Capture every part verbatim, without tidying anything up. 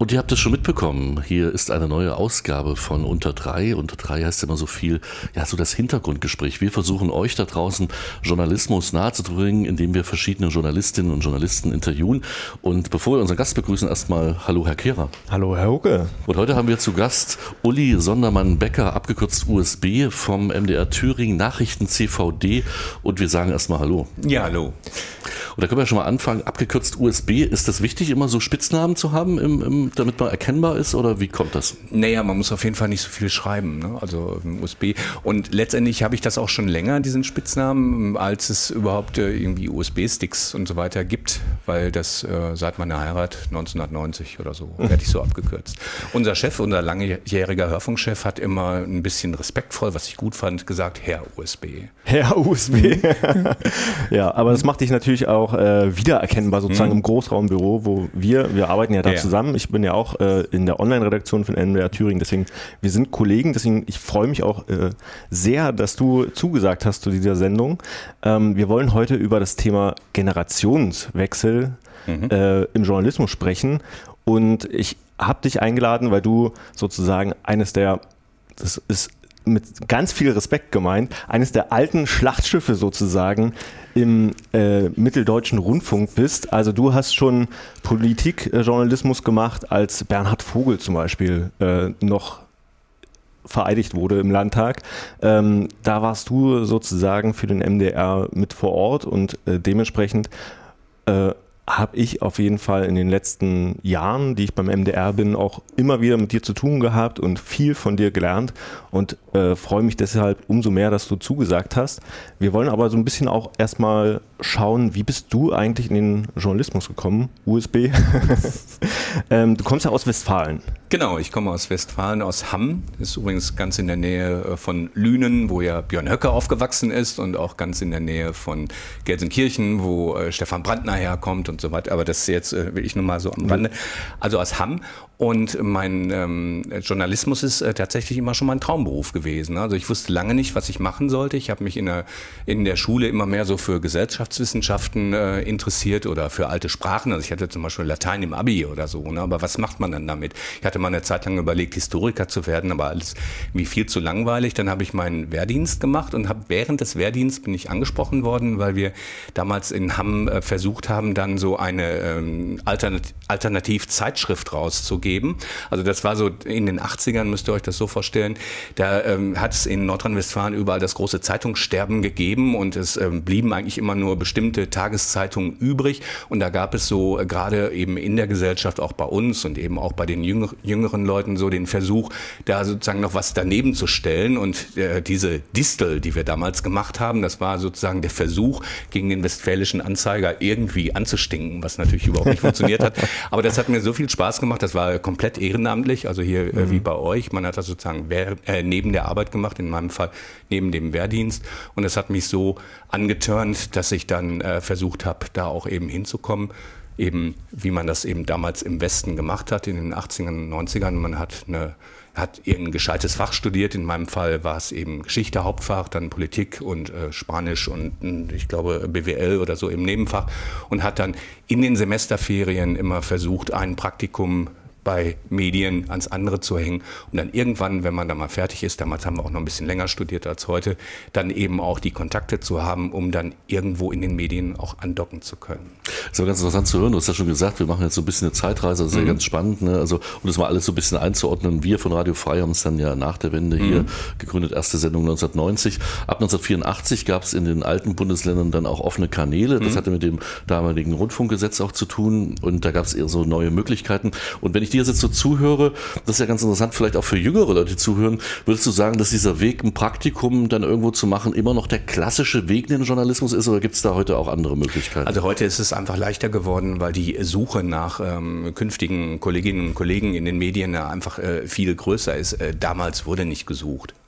Und ihr habt es schon mitbekommen, hier ist eine neue Ausgabe von Unter drei. Unter drei heißt immer so viel, ja, so das Hintergrundgespräch. Wir versuchen euch da draußen Journalismus nahezubringen, indem wir verschiedene Journalistinnen und Journalisten interviewen. Und bevor wir unseren Gast begrüßen, erstmal hallo Herr Kehrer. Hallo Herr Hucke. Und heute haben wir zu Gast Uli Sondermann-Becker, abgekürzt U S B, vom M D R Thüringen Nachrichten C V D. Und wir sagen erstmal hallo. Ja, hallo. Und da können wir schon mal anfangen, abgekürzt U S B. Ist das wichtig, immer so Spitznamen zu haben, im, im, damit man erkennbar ist, oder wie kommt das? Naja, man muss auf jeden Fall nicht so viel schreiben, ne? Also U S B. Und letztendlich habe ich das auch schon länger, diesen Spitznamen, als es überhaupt äh, irgendwie U S B-Sticks und so weiter gibt, weil das äh, seit meiner Heirat neunzehnhundertneunzig oder so, werde ich so abgekürzt. Unser Chef, unser langjähriger Hörfunkchef, hat immer ein bisschen respektvoll, was ich gut fand, gesagt, Herr U S B. Herr U S B. Ja, aber das macht dich natürlich auch äh, wiedererkennbar sozusagen mhm. im Großraumbüro, wo wir, wir arbeiten ja da ja. zusammen. Ich bin ja auch äh, in der Online-Redaktion von M D R Thüringen, deswegen, wir sind Kollegen, deswegen, ich freue mich auch äh, sehr, dass du zugesagt hast zu dieser Sendung. Ähm, wir wollen heute über das Thema Generationswechsel mhm. äh, im Journalismus sprechen und ich habe dich eingeladen, weil du sozusagen eines der, das ist mit ganz viel Respekt gemeint, eines der alten Schlachtschiffe sozusagen im äh, mitteldeutschen Rundfunk bist. Also du hast schon Politikjournalismus gemacht, als Bernhard Vogel zum Beispiel äh, noch vereidigt wurde im Landtag. Ähm, da warst du sozusagen für den M D R mit vor Ort und äh, dementsprechend äh, habe ich auf jeden Fall in den letzten Jahren, die ich beim M D R bin, auch immer wieder mit dir zu tun gehabt und viel von dir gelernt und äh, freue mich deshalb umso mehr, dass du zugesagt hast. Wir wollen aber so ein bisschen auch erstmal schauen, wie bist du eigentlich in den Journalismus gekommen, U S B? ähm, du kommst ja aus Westfalen. Genau, ich komme aus Westfalen, aus Hamm. Das ist übrigens ganz in der Nähe von Lünen, wo ja Björn Höcke aufgewachsen ist und auch ganz in der Nähe von Gelsenkirchen, wo äh, Stefan Brandner herkommt und so weiter. Aber das ist jetzt äh, will ich nur mal so am Rande. Also aus Hamm. Und mein ähm, Journalismus ist äh, tatsächlich immer schon mein Traumberuf gewesen. Also ich wusste lange nicht, was ich machen sollte. Ich habe mich in der, in der Schule immer mehr so für Gesellschaftswissenschaften äh, interessiert oder für alte Sprachen. Also ich hatte zum Beispiel Latein im Abi oder so. Ne? Aber was macht man dann damit? Ich hatte mal eine Zeit lang überlegt, Historiker zu werden, aber alles wie viel zu langweilig. Dann habe ich meinen Wehrdienst gemacht und habe während des Wehrdienstes bin ich angesprochen worden, weil wir damals in Hamm äh, versucht haben, dann so eine ähm, Alternat- Alternativ-Zeitschrift rauszugeben. Also das war so in den achtzigern, müsst ihr euch das so vorstellen, da ähm, hat es in Nordrhein-Westfalen überall das große Zeitungssterben gegeben und es ähm, blieben eigentlich immer nur bestimmte Tageszeitungen übrig und da gab es so äh, gerade eben in der Gesellschaft, auch bei uns und eben auch bei den jünger, jüngeren Leuten so den Versuch, da sozusagen noch was daneben zu stellen und äh, diese Distel, die wir damals gemacht haben, das war sozusagen der Versuch, gegen den Westfälischen Anzeiger irgendwie anzustinken, was natürlich überhaupt nicht funktioniert hat, aber das hat mir so viel Spaß gemacht, das war komplett ehrenamtlich, also hier mhm. äh, wie bei euch. Man hat das sozusagen wehr, äh, neben der Arbeit gemacht, in meinem Fall neben dem Wehrdienst. Und es hat mich so angetörnt, dass ich dann äh, versucht habe, da auch eben hinzukommen. Eben wie man das eben damals im Westen gemacht hat, in den achtzigern und neunzigern. Man hat eine hat irgendein gescheites Fach studiert. In meinem Fall war es eben Geschichte Hauptfach, dann Politik und äh, Spanisch und ich glaube B W L oder so im Nebenfach und hat dann in den Semesterferien immer versucht, ein Praktikum bei Medien ans andere zu hängen und dann irgendwann, wenn man da mal fertig ist, damals haben wir auch noch ein bisschen länger studiert als heute, dann eben auch die Kontakte zu haben, um dann irgendwo in den Medien auch andocken zu können. Das ist ganz interessant zu hören, du hast ja schon gesagt, wir machen jetzt so ein bisschen eine Zeitreise, das ist mhm. ja ganz spannend, ne? Also, um das mal alles so ein bisschen einzuordnen, wir von Radio Frei haben es dann ja nach der Wende mhm. hier gegründet, erste Sendung neunzehnhundertneunzig. Ab neunzehnhundertvierundachtzig gab es in den alten Bundesländern dann auch offene Kanäle, das mhm. hatte mit dem damaligen Rundfunkgesetz auch zu tun und da gab es eher so neue Möglichkeiten und wenn ich dir jetzt so zuhöre, das ist ja ganz interessant, vielleicht auch für jüngere Leute, die zuhören, würdest du sagen, dass dieser Weg, ein Praktikum dann irgendwo zu machen, immer noch der klassische Weg in den Journalismus ist oder gibt es da heute auch andere Möglichkeiten? Also heute ist es einfach leichter geworden, weil die Suche nach ähm, künftigen Kolleginnen und Kollegen in den Medien einfach äh, viel größer ist. Äh, damals wurde nicht gesucht.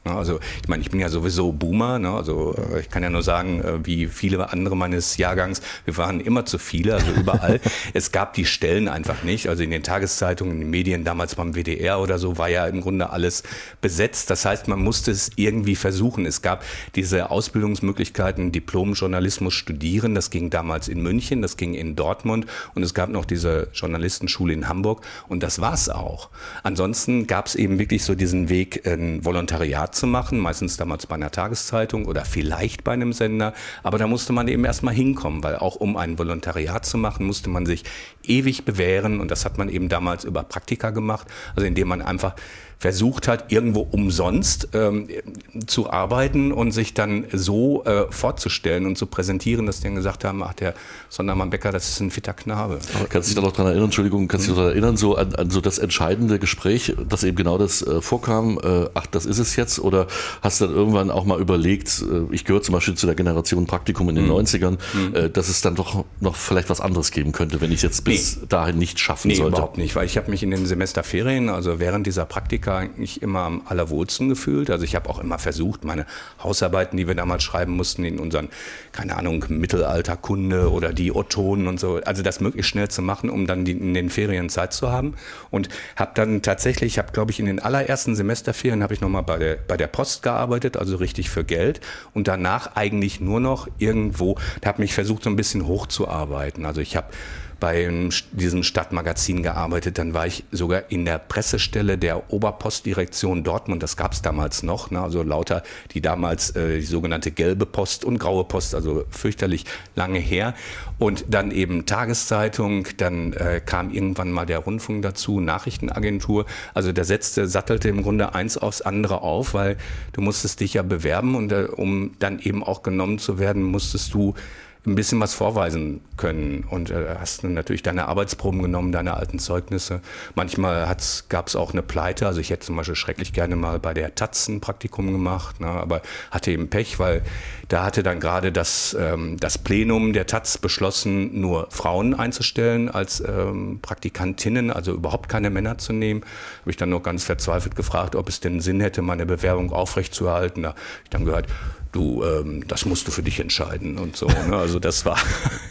Also ich meine, ich bin ja sowieso Boomer, ne? Also ich kann ja nur sagen, wie viele andere meines Jahrgangs, wir waren immer zu viele, also überall. Es gab die Stellen einfach nicht, also in den Tageszeitungen, in den Medien, damals beim W D R oder so, war ja im Grunde alles besetzt. Das heißt, man musste es irgendwie versuchen. Es gab diese Ausbildungsmöglichkeiten, Diplom-Journalismus studieren, das ging damals in München, das ging in Dortmund und es gab noch diese Journalistenschule in Hamburg und das war's auch. Ansonsten gab es eben wirklich so diesen Weg, ein Volontariat zu machen, meistens damals bei einer Tageszeitung oder vielleicht bei einem Sender, aber da musste man eben erstmal hinkommen, weil auch um ein Volontariat zu machen, musste man sich ewig bewähren und das hat man eben damals über Praktika gemacht, also indem man einfach versucht hat, irgendwo umsonst ähm, zu arbeiten und sich dann so äh, vorzustellen und zu präsentieren, dass die dann gesagt haben, ach, der Sondermann-Becker, das ist ein fitter Knabe. Aber kannst du dich da noch dran erinnern, Entschuldigung, kannst du dich daran erinnern, so an, an so das entscheidende Gespräch, dass eben genau das äh, vorkam, äh, ach, das ist es jetzt, oder hast du dann irgendwann auch mal überlegt, äh, ich gehöre zum Beispiel zu der Generation Praktikum in den mhm. neunzigern, mhm. äh, dass es dann doch noch vielleicht was anderes geben könnte, wenn ich jetzt bis nee. dahin nicht schaffen nee, sollte? Nee, überhaupt nicht, weil ich habe mich in den Semesterferien, also während dieser Praktika eigentlich immer am allerwohlsten gefühlt. Also ich habe auch immer versucht, meine Hausarbeiten, die wir damals schreiben mussten, in unseren, keine Ahnung, Mittelalterkunde oder die Ottonen und so, also das möglichst schnell zu machen, um dann die, in den Ferien Zeit zu haben. Und habe dann tatsächlich, ich habe glaube ich in den allerersten Semesterferien habe ich nochmal bei der, bei der Post gearbeitet, also richtig für Geld. Und danach eigentlich nur noch irgendwo, da habe mich versucht so ein bisschen hochzuarbeiten. Also ich habe bei diesem Stadtmagazin gearbeitet, dann war ich sogar in der Pressestelle der Oberpostdirektion Dortmund, das gab es damals noch, ne? Also lauter die damals äh, die sogenannte gelbe Post und graue Post, also fürchterlich lange her und dann eben Tageszeitung, dann äh, kam irgendwann mal der Rundfunk dazu, Nachrichtenagentur, also der setzte, sattelte im Grunde eins aufs andere auf, weil du musstest dich ja bewerben und äh, um dann eben auch genommen zu werden, musstest du ein bisschen was vorweisen können und äh, hast dann natürlich deine Arbeitsproben genommen, deine alten Zeugnisse. Manchmal gab es auch eine Pleite, also ich hätte zum Beispiel schrecklich gerne mal bei der Taz ein Praktikum gemacht, ne, aber hatte eben Pech, weil da hatte dann gerade das, ähm, das Plenum der Taz beschlossen, nur Frauen einzustellen als ähm, Praktikantinnen, also überhaupt keine Männer zu nehmen. Habe ich dann noch ganz verzweifelt gefragt, ob es denn Sinn hätte, meine Bewerbung aufrechtzuerhalten. Da habe ich dann gehört, du, ähm, das musst du für dich entscheiden und so. Ne? Also das war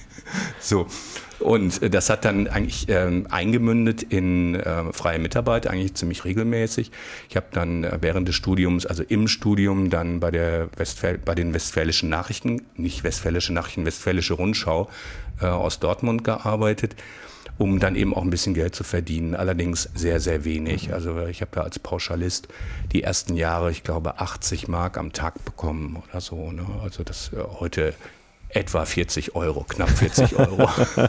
so. Und das hat dann eigentlich ähm, eingemündet in äh, freie Mitarbeit, eigentlich ziemlich regelmäßig. Ich habe dann äh, während des Studiums, also im Studium, dann bei, der Westfäl- bei den Westfälischen Nachrichten, nicht Westfälische Nachrichten, Westfälische Rundschau äh, aus Dortmund gearbeitet, um dann eben auch ein bisschen Geld zu verdienen, allerdings sehr, sehr wenig. Also ich habe ja als Pauschalist die ersten Jahre, ich glaube, achtzig Mark am Tag bekommen oder so. Ne? Also das äh, heute etwa vierzig Euro, knapp vierzig Euro.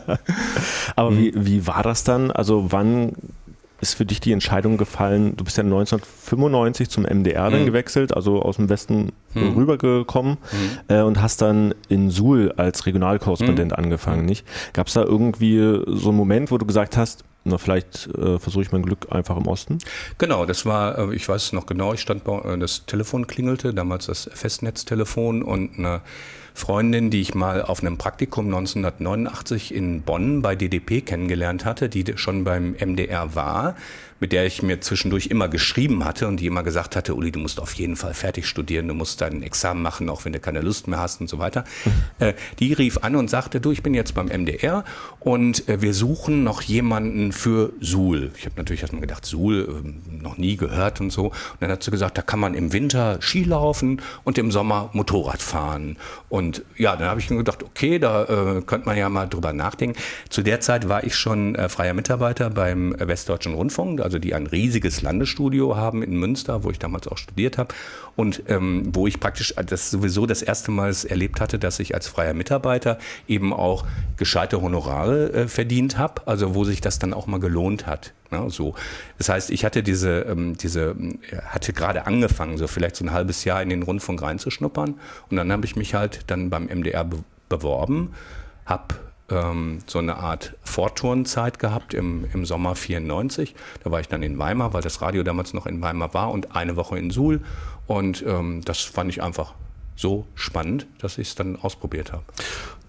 Aber mhm. wie, wie war das dann? Also wann ist für dich die Entscheidung gefallen, du bist ja neunzehnhundertfünfundneunzig zum M D R dann mhm. gewechselt, also aus dem Westen mhm. rübergekommen mhm. äh, und hast dann in Suhl als Regionalkorrespondent mhm. angefangen, nicht? Gab es da irgendwie so einen Moment, wo du gesagt hast, na, vielleicht äh, versuche ich mein Glück einfach im Osten? Genau, das war, ich weiß es noch genau, ich stand bei, das Telefon klingelte, damals das Festnetztelefon und eine Freundin, die ich mal auf einem Praktikum neunzehnhundertneunundachtzig in Bonn bei D D P kennengelernt hatte, die schon beim M D R war, mit der ich mir zwischendurch immer geschrieben hatte und die immer gesagt hatte, Uli, du musst auf jeden Fall fertig studieren, du musst dein Examen machen, auch wenn du keine Lust mehr hast und so weiter. äh, die rief an und sagte, du, ich bin jetzt beim M D R und äh, wir suchen noch jemanden für Suhl. Ich habe natürlich erstmal gedacht, Suhl, äh, noch nie gehört und so. Und dann hat sie gesagt, da kann man im Winter Ski laufen und im Sommer Motorrad fahren. Und ja, dann habe ich mir gedacht, okay, da äh, könnte man ja mal drüber nachdenken. Zu der Zeit war ich schon äh, freier Mitarbeiter beim äh, Westdeutschen Rundfunk, also die ein riesiges Landesstudio haben in Münster, wo ich damals auch studiert habe und ähm, wo ich praktisch das sowieso das erste Mal erlebt hatte, dass ich als freier Mitarbeiter eben auch gescheite Honorare äh, verdient habe, also wo sich das dann auch mal gelohnt hat. Ja, so. Das heißt, ich hatte diese, ähm, diese, hatte gerade angefangen, so vielleicht so ein halbes Jahr in den Rundfunk reinzuschnuppern und dann habe ich mich halt dann beim M D R be- beworben, habe ähm, so eine Art Vorturnzeit gehabt im, im Sommer vierundneunzig. Da war ich dann in Weimar, weil das Radio damals noch in Weimar war und eine Woche in Suhl und ähm, das fand ich einfach so spannend, dass ich es dann ausprobiert habe.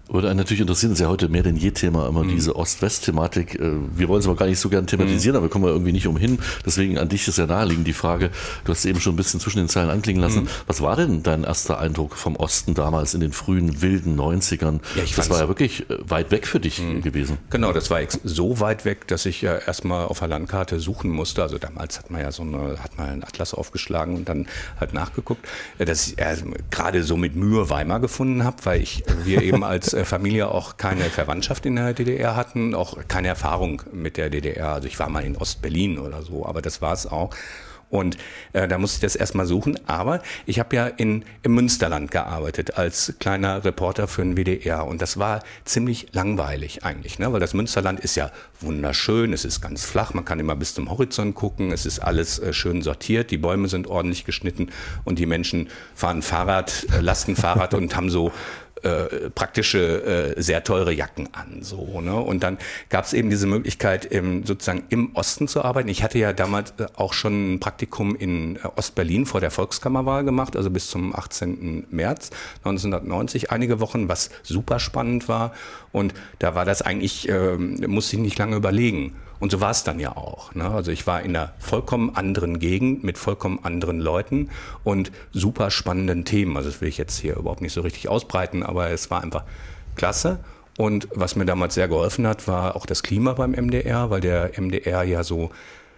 Würde einen natürlich interessieren, das ist ja heute mehr denn je Thema, immer mhm. diese Ost-West-Thematik. Wir wollen es aber gar nicht so gern thematisieren, mhm. aber wir kommen ja irgendwie nicht umhin. Deswegen an dich ist ja naheliegend die Frage, du hast es eben schon ein bisschen zwischen den Zeilen anklingen lassen. Mhm. Was war denn dein erster Eindruck vom Osten damals in den frühen, wilden neunzigern? Ja, ich das war ja wirklich weit weg für dich mhm. gewesen. Genau, das war so weit weg, dass ich ja erstmal auf der Landkarte suchen musste. Also damals hat man ja so eine, hat man einen Atlas aufgeschlagen und dann halt nachgeguckt, dass ich äh, gerade so mit Mühe Weimar gefunden habe, weil ich, wir eben als Familie auch keine Verwandtschaft in der D D R hatten, auch keine Erfahrung mit der D D R. Also ich war mal in Ost-Berlin oder so, aber das war es auch. Und äh, da musste ich das erstmal suchen. Aber ich habe ja in, im Münsterland gearbeitet als kleiner Reporter für den W D R. Und das war ziemlich langweilig eigentlich, ne? Weil das Münsterland ist ja wunderschön, es ist ganz flach, man kann immer bis zum Horizont gucken, es ist alles äh, schön sortiert, die Bäume sind ordentlich geschnitten und die Menschen fahren Fahrrad, äh, Lastenfahrrad und haben so Äh, praktische, äh, sehr teure Jacken an. So, ne? Und dann gab es eben diese Möglichkeit, im, sozusagen im Osten zu arbeiten. Ich hatte ja damals äh, auch schon ein Praktikum in äh, Ostberlin vor der Volkskammerwahl gemacht, also bis zum achtzehnten März neunzehnhundertneunzig, einige Wochen, was super spannend war. Und da war das eigentlich, äh, musste ich nicht lange überlegen. Und so war es dann ja auch. Ne? Also ich war in einer vollkommen anderen Gegend mit vollkommen anderen Leuten und super spannenden Themen. Also das will ich jetzt hier überhaupt nicht so richtig ausbreiten, aber es war einfach klasse. Und was mir damals sehr geholfen hat, war auch das Klima beim M D R, weil der M D R ja so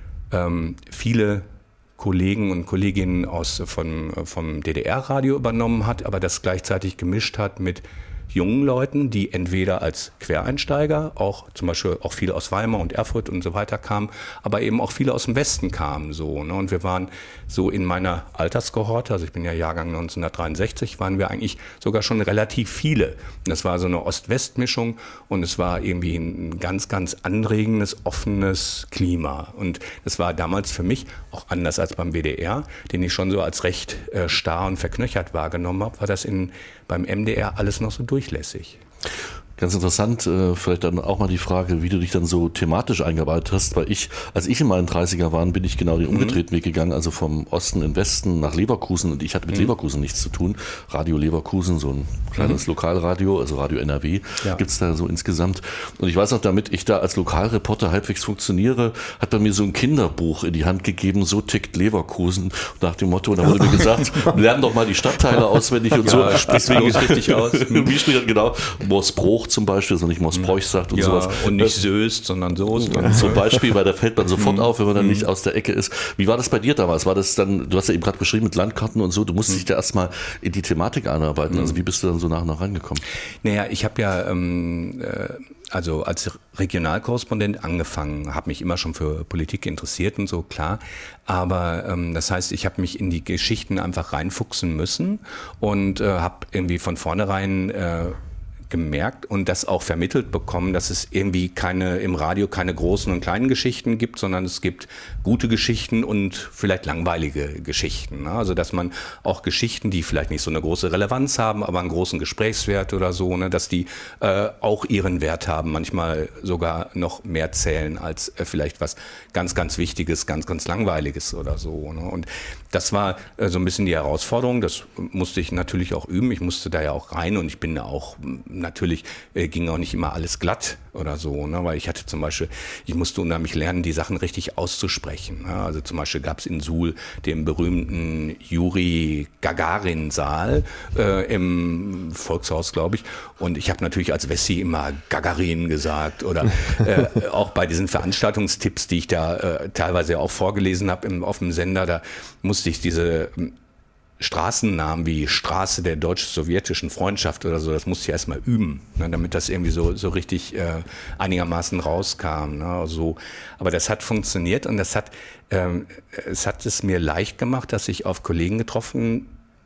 ähm, viele Kollegen und Kolleginnen aus vom, vom D D R-Radio übernommen hat, aber das gleichzeitig gemischt hat mit jungen Leuten, die entweder als Quereinsteiger, auch zum Beispiel auch viele aus Weimar und Erfurt und so weiter kamen, aber eben auch viele aus dem Westen kamen. So, ne? Und wir waren so in meiner Alterskohorte, also ich bin ja Jahrgang neunzehnhundertdreiundsechzig, waren wir eigentlich sogar schon relativ viele. Und das war so eine Ost-West-Mischung und es war irgendwie ein ganz, ganz anregendes, offenes Klima. Und das war damals für mich auch anders als beim W D R, den ich schon so als recht äh, starr und verknöchert wahrgenommen habe, war das in, beim M D R alles noch so durchlässig. Ganz interessant, äh, vielleicht dann auch mal die Frage, wie du dich dann so thematisch eingearbeitet hast, weil ich, als ich in meinen dreißiger war, bin ich genau den umgedrehten Weg gegangen, also vom Osten in Westen nach Leverkusen und ich hatte mit mhm. Leverkusen nichts zu tun. Radio Leverkusen, so ein kleines mhm. Lokalradio, also Radio N R W, ja. Gibt's da so insgesamt. Und ich weiß noch, damit ich da als Lokalreporter halbwegs funktioniere, hat man mir so ein Kinderbuch in die Hand gegeben, so tickt Leverkusen, nach dem Motto, und da wurde mir gesagt, lern doch mal die Stadtteile auswendig und ja, so. Deswegen ist richtig aus. Wie spricht genau? Moosbruch zum Beispiel, also nicht Moosbräuch sagt und ja, sowas. Und nicht Soest, sondern Soest. Zum Beispiel, weil da fällt man sofort auf, wenn man dann nicht aus der Ecke ist. Wie war das bei dir damals? War das dann, du hast ja eben gerade beschrieben mit Landkarten und so, du musstest dich da erstmal in die Thematik einarbeiten. Also wie bist du dann so nach und nach reingekommen? Naja, ich habe ja ähm, äh, also als Regionalkorrespondent angefangen, habe mich immer schon für Politik interessiert und so, klar. Aber ähm, das heißt, ich habe mich in die Geschichten einfach reinfuchsen müssen und äh, habe irgendwie von vornherein äh, gemerkt und das auch vermittelt bekommen, dass es irgendwie keine im Radio keine großen und kleinen Geschichten gibt, sondern es gibt gute Geschichten und vielleicht langweilige Geschichten. Ne? Also dass man auch Geschichten, die vielleicht nicht so eine große Relevanz haben, aber einen großen Gesprächswert oder so, ne, dass die äh, auch ihren Wert haben, manchmal sogar noch mehr zählen als äh, vielleicht was ganz, ganz Wichtiges, ganz, ganz Langweiliges oder so. Ne? Und das war äh, so ein bisschen die Herausforderung. Das musste ich natürlich auch üben. Ich musste da ja auch rein und ich bin da auch natürlich äh, ging auch nicht immer alles glatt oder so, ne? Weil ich hatte zum Beispiel, ich musste unheimlich lernen, die Sachen richtig auszusprechen. Ne? Also zum Beispiel gab es in Suhl den berühmten Juri Gagarin-Saal äh, im Volkshaus, glaube ich. Und ich habe natürlich als Wessi immer Gagarin gesagt oder äh, auch bei diesen Veranstaltungstipps, die ich da äh, teilweise auch vorgelesen habe auf dem Sender, da musste ich diese Straßennamen wie Straße der deutsch-sowjetischen Freundschaft oder so, das musste ich erstmal üben, ne, damit das irgendwie so, so richtig äh, einigermaßen rauskam. Ne, so. Aber das hat funktioniert und das hat, ähm, es hat es mir leicht gemacht, dass ich auf Kollegen getroffen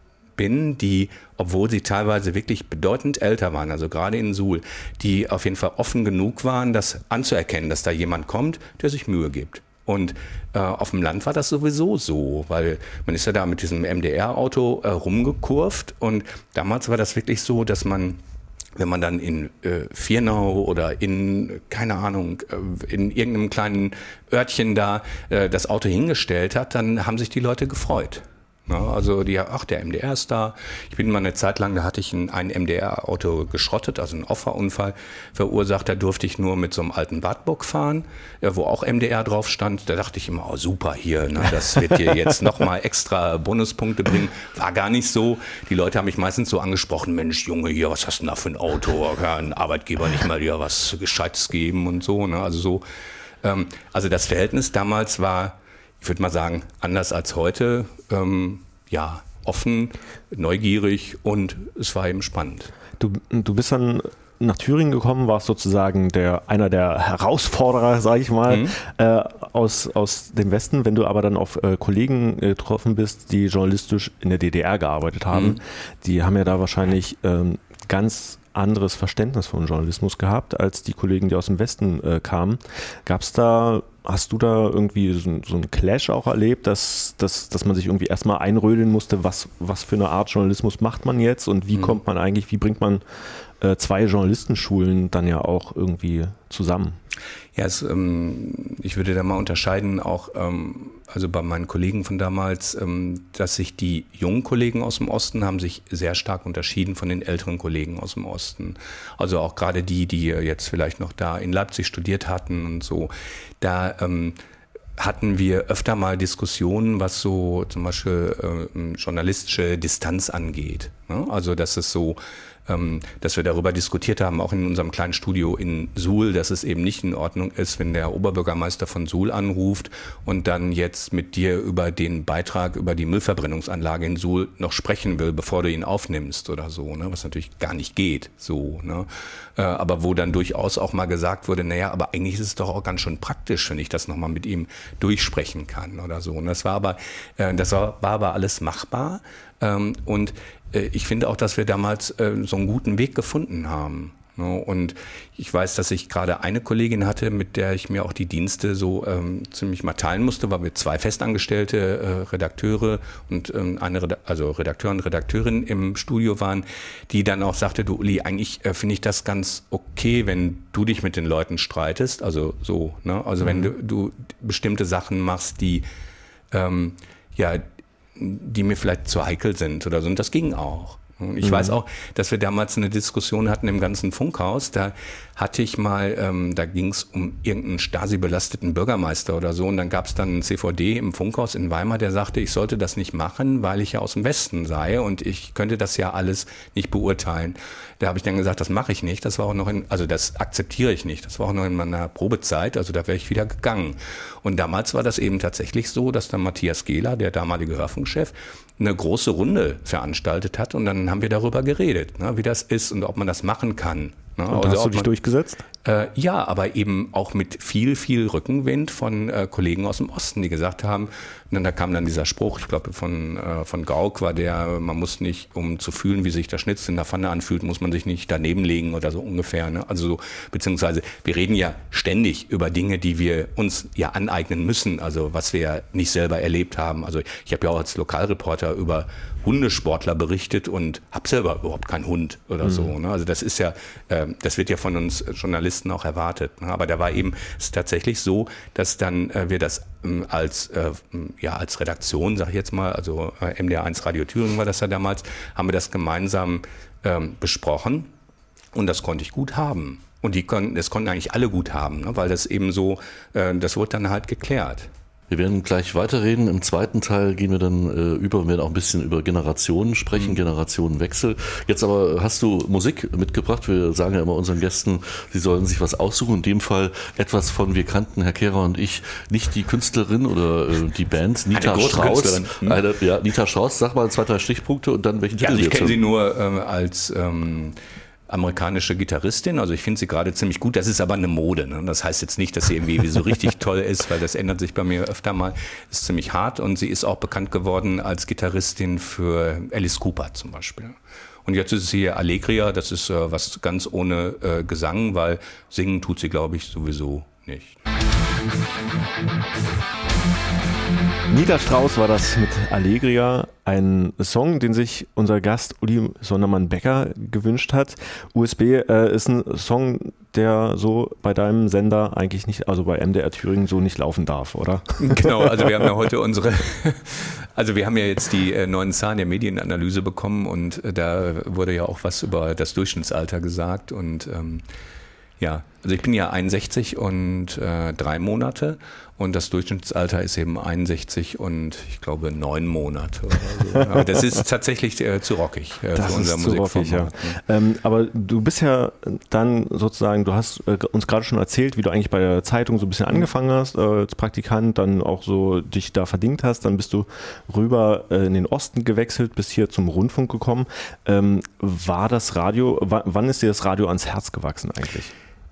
bin, die, obwohl sie teilweise wirklich bedeutend älter waren, also gerade in Suhl, die auf jeden Fall offen genug waren, das anzuerkennen, dass da jemand kommt, der sich Mühe gibt. Und äh, auf dem Land war das sowieso so, weil man ist ja da mit diesem M D R-Auto äh, rumgekurvt und damals war das wirklich so, dass man, wenn man dann in äh, Viernau oder in, keine Ahnung, äh, in irgendeinem kleinen Örtchen da äh, das Auto hingestellt hat, dann haben sich die Leute gefreut. Ja, also die, ach, der M D R ist da. Ich bin mal eine Zeit lang, da hatte ich ein, ein M D R-Auto geschrottet, also einen Auffahrunfall verursacht. Da durfte ich nur mit so einem alten Wartburg fahren, wo auch M D R drauf stand. Da dachte ich immer, oh super hier, ne, das wird dir jetzt nochmal extra Bonuspunkte bringen. War gar nicht so. Die Leute haben mich meistens so angesprochen, Mensch Junge, hier, was hast du denn da für ein Auto? Kann ein Arbeitgeber nicht mal dir was Gescheites geben und so. Ne? Also so, ähm, also das Verhältnis damals war, ich würde mal sagen, anders als heute, ähm, ja, offen, neugierig und es war eben spannend. Du, du bist dann nach Thüringen gekommen, warst sozusagen der, einer der Herausforderer, sage ich mal, mhm. äh, aus, aus dem Westen. Wenn du aber dann auf äh, Kollegen getroffen bist, die journalistisch in der D D R gearbeitet haben, mhm. die haben ja da wahrscheinlich ähm, ganz anderes Verständnis von Journalismus gehabt, als die Kollegen, die aus dem Westen äh, kamen. Gab es da, hast du da irgendwie so, so einen Clash auch erlebt, dass, dass, dass man sich irgendwie erstmal einrödeln musste, was, was für eine Art Journalismus macht man jetzt und wie mhm. kommt man eigentlich, wie bringt man äh, zwei Journalistenschulen dann ja auch irgendwie zusammen? Ja, es, ähm, ich würde da mal unterscheiden, auch ähm, also bei meinen Kollegen von damals, ähm, dass sich die jungen Kollegen aus dem Osten haben sich sehr stark unterschieden von den älteren Kollegen aus dem Osten. Also auch gerade die, die jetzt vielleicht noch da in Leipzig studiert hatten und so, da ähm, hatten wir öfter mal Diskussionen, was so zum Beispiel äh, journalistische Distanz angeht. Ne? Also dass es so Ähm, dass wir darüber diskutiert haben, auch in unserem kleinen Studio in Suhl, dass es eben nicht in Ordnung ist, wenn der Oberbürgermeister von Suhl anruft und dann jetzt mit dir über den Beitrag über die Müllverbrennungsanlage in Suhl noch sprechen will, bevor du ihn aufnimmst oder so, ne? Was natürlich gar nicht geht, so, ne? Äh, aber wo dann durchaus auch mal gesagt wurde, naja, aber eigentlich ist es doch auch ganz schön praktisch, wenn ich das nochmal mit ihm durchsprechen kann oder so. Und das war aber, äh, das war, war aber alles machbar. Ähm, und ich finde auch, dass wir damals äh, so einen guten Weg gefunden haben. Ne? Und ich weiß, dass ich gerade eine Kollegin hatte, mit der ich mir auch die Dienste so ähm, ziemlich mal teilen musste, weil wir zwei festangestellte äh, Redakteure und ähm, eine Reda- also Redakteur und Redakteurin im Studio waren, die dann auch sagte, du Uli, eigentlich äh, finde ich das ganz okay, wenn du dich mit den Leuten streitest. Also so, ne? Also mhm. wenn du, du bestimmte Sachen machst, die ähm, ja die mir vielleicht zu heikel sind oder so. Und das ging auch. Ich mhm. weiß auch, dass wir damals eine Diskussion hatten im ganzen Funkhaus. Da hatte ich mal, ähm, da ging es um irgendeinen Stasi-belasteten Bürgermeister oder so. Und dann gab es dann einen C V D im Funkhaus in Weimar, der sagte, ich sollte das nicht machen, weil ich ja aus dem Westen sei und ich könnte das ja alles nicht beurteilen. Da habe ich dann gesagt, das mache ich nicht. Das war auch noch in, also das akzeptiere ich nicht. Das war auch noch in meiner Probezeit. Also da wäre ich wieder gegangen. Und damals war das eben tatsächlich so, dass dann Matthias Gehler, der damalige Hörfunkchef, eine große Runde veranstaltet hat und dann haben wir darüber geredet, ne, wie das ist und ob man das machen kann. Ne? Und also hast du dich man, durchgesetzt? Äh, ja, aber eben auch mit viel, viel Rückenwind von äh, Kollegen aus dem Osten, die gesagt haben, und dann, da kam dann dieser Spruch, ich glaube von, äh, von Gauck war der, man muss nicht, um zu fühlen, wie sich der Schnitzel in der Pfanne anfühlt, muss man sich nicht daneben legen oder so ungefähr. Ne? Also so, beziehungsweise wir reden ja ständig über Dinge, die wir uns ja aneignen müssen, also was wir ja nicht selber erlebt haben. Also ich habe ja auch als Lokalreporter über Hundesportler berichtet und habe selber überhaupt keinen Hund oder mhm. so. Ne? Also das ist ja, äh, das wird ja von uns Journalisten auch erwartet. Ne? Aber da war eben es tatsächlich so, dass dann äh, wir das ähm, als äh, ja als Redaktion, sag ich jetzt mal, also äh, M D R eins Radio Thüringen war das ja damals, haben wir das gemeinsam ähm, besprochen und das konnte ich gut haben. Und die konnten, das konnten eigentlich alle gut haben, ne? Weil das eben so, äh, das wurde dann halt geklärt. Wir werden gleich weiterreden. Im zweiten Teil gehen wir dann äh, über und werden auch ein bisschen über Generationen sprechen, mhm. Generationenwechsel. Jetzt aber hast du Musik mitgebracht. Wir sagen ja immer unseren Gästen, sie sollen sich was aussuchen. In dem Fall etwas von, wir kannten, Herr Kehrer und ich, nicht die Künstlerin oder äh, die Band, Nita Strauss. Hm? Eine, ja, Nita Strauss, sag mal zwei, drei Stichpunkte und dann welchen ja, Titel also ich kenne sie nur ähm, als... Ähm amerikanische Gitarristin, also ich finde sie gerade ziemlich gut, das ist aber eine Mode, ne? Das heißt jetzt nicht, dass sie irgendwie so richtig toll ist, weil das ändert sich bei mir öfter mal, ist ziemlich hart und sie ist auch bekannt geworden als Gitarristin für Alice Cooper zum Beispiel. Und jetzt ist sie hier Allegria, das ist äh, was ganz ohne äh, Gesang, weil singen tut sie, glaube ich, sowieso nicht. Nita Strauss war das mit Allegria, ein Song, den sich unser Gast Uli Sondermann-Becker gewünscht hat. U S B äh, ist ein Song, der so bei deinem Sender eigentlich nicht, also bei M D R Thüringen so nicht laufen darf, oder? Genau, also wir haben ja heute unsere, also wir haben ja jetzt die äh, neuen Zahlen der Medienanalyse bekommen und äh, da wurde ja auch was über das Durchschnittsalter gesagt und ähm, ja, also ich bin ja einundsechzig und äh, drei Monate und das Durchschnittsalter ist eben einundsechzig und ich glaube neun Monate oder so. Aber das ist tatsächlich äh, zu rockig äh, das für unser ist zu rockig, ja. Ne? Ähm, aber du bist ja dann sozusagen, du hast äh, uns gerade schon erzählt, wie du eigentlich bei der Zeitung so ein bisschen angefangen hast, äh, als Praktikant, dann auch so dich da verdingt hast, dann bist du rüber äh, in den Osten gewechselt, bist hier zum Rundfunk gekommen. Ähm, war das Radio, w- wann ist dir das Radio ans Herz gewachsen eigentlich?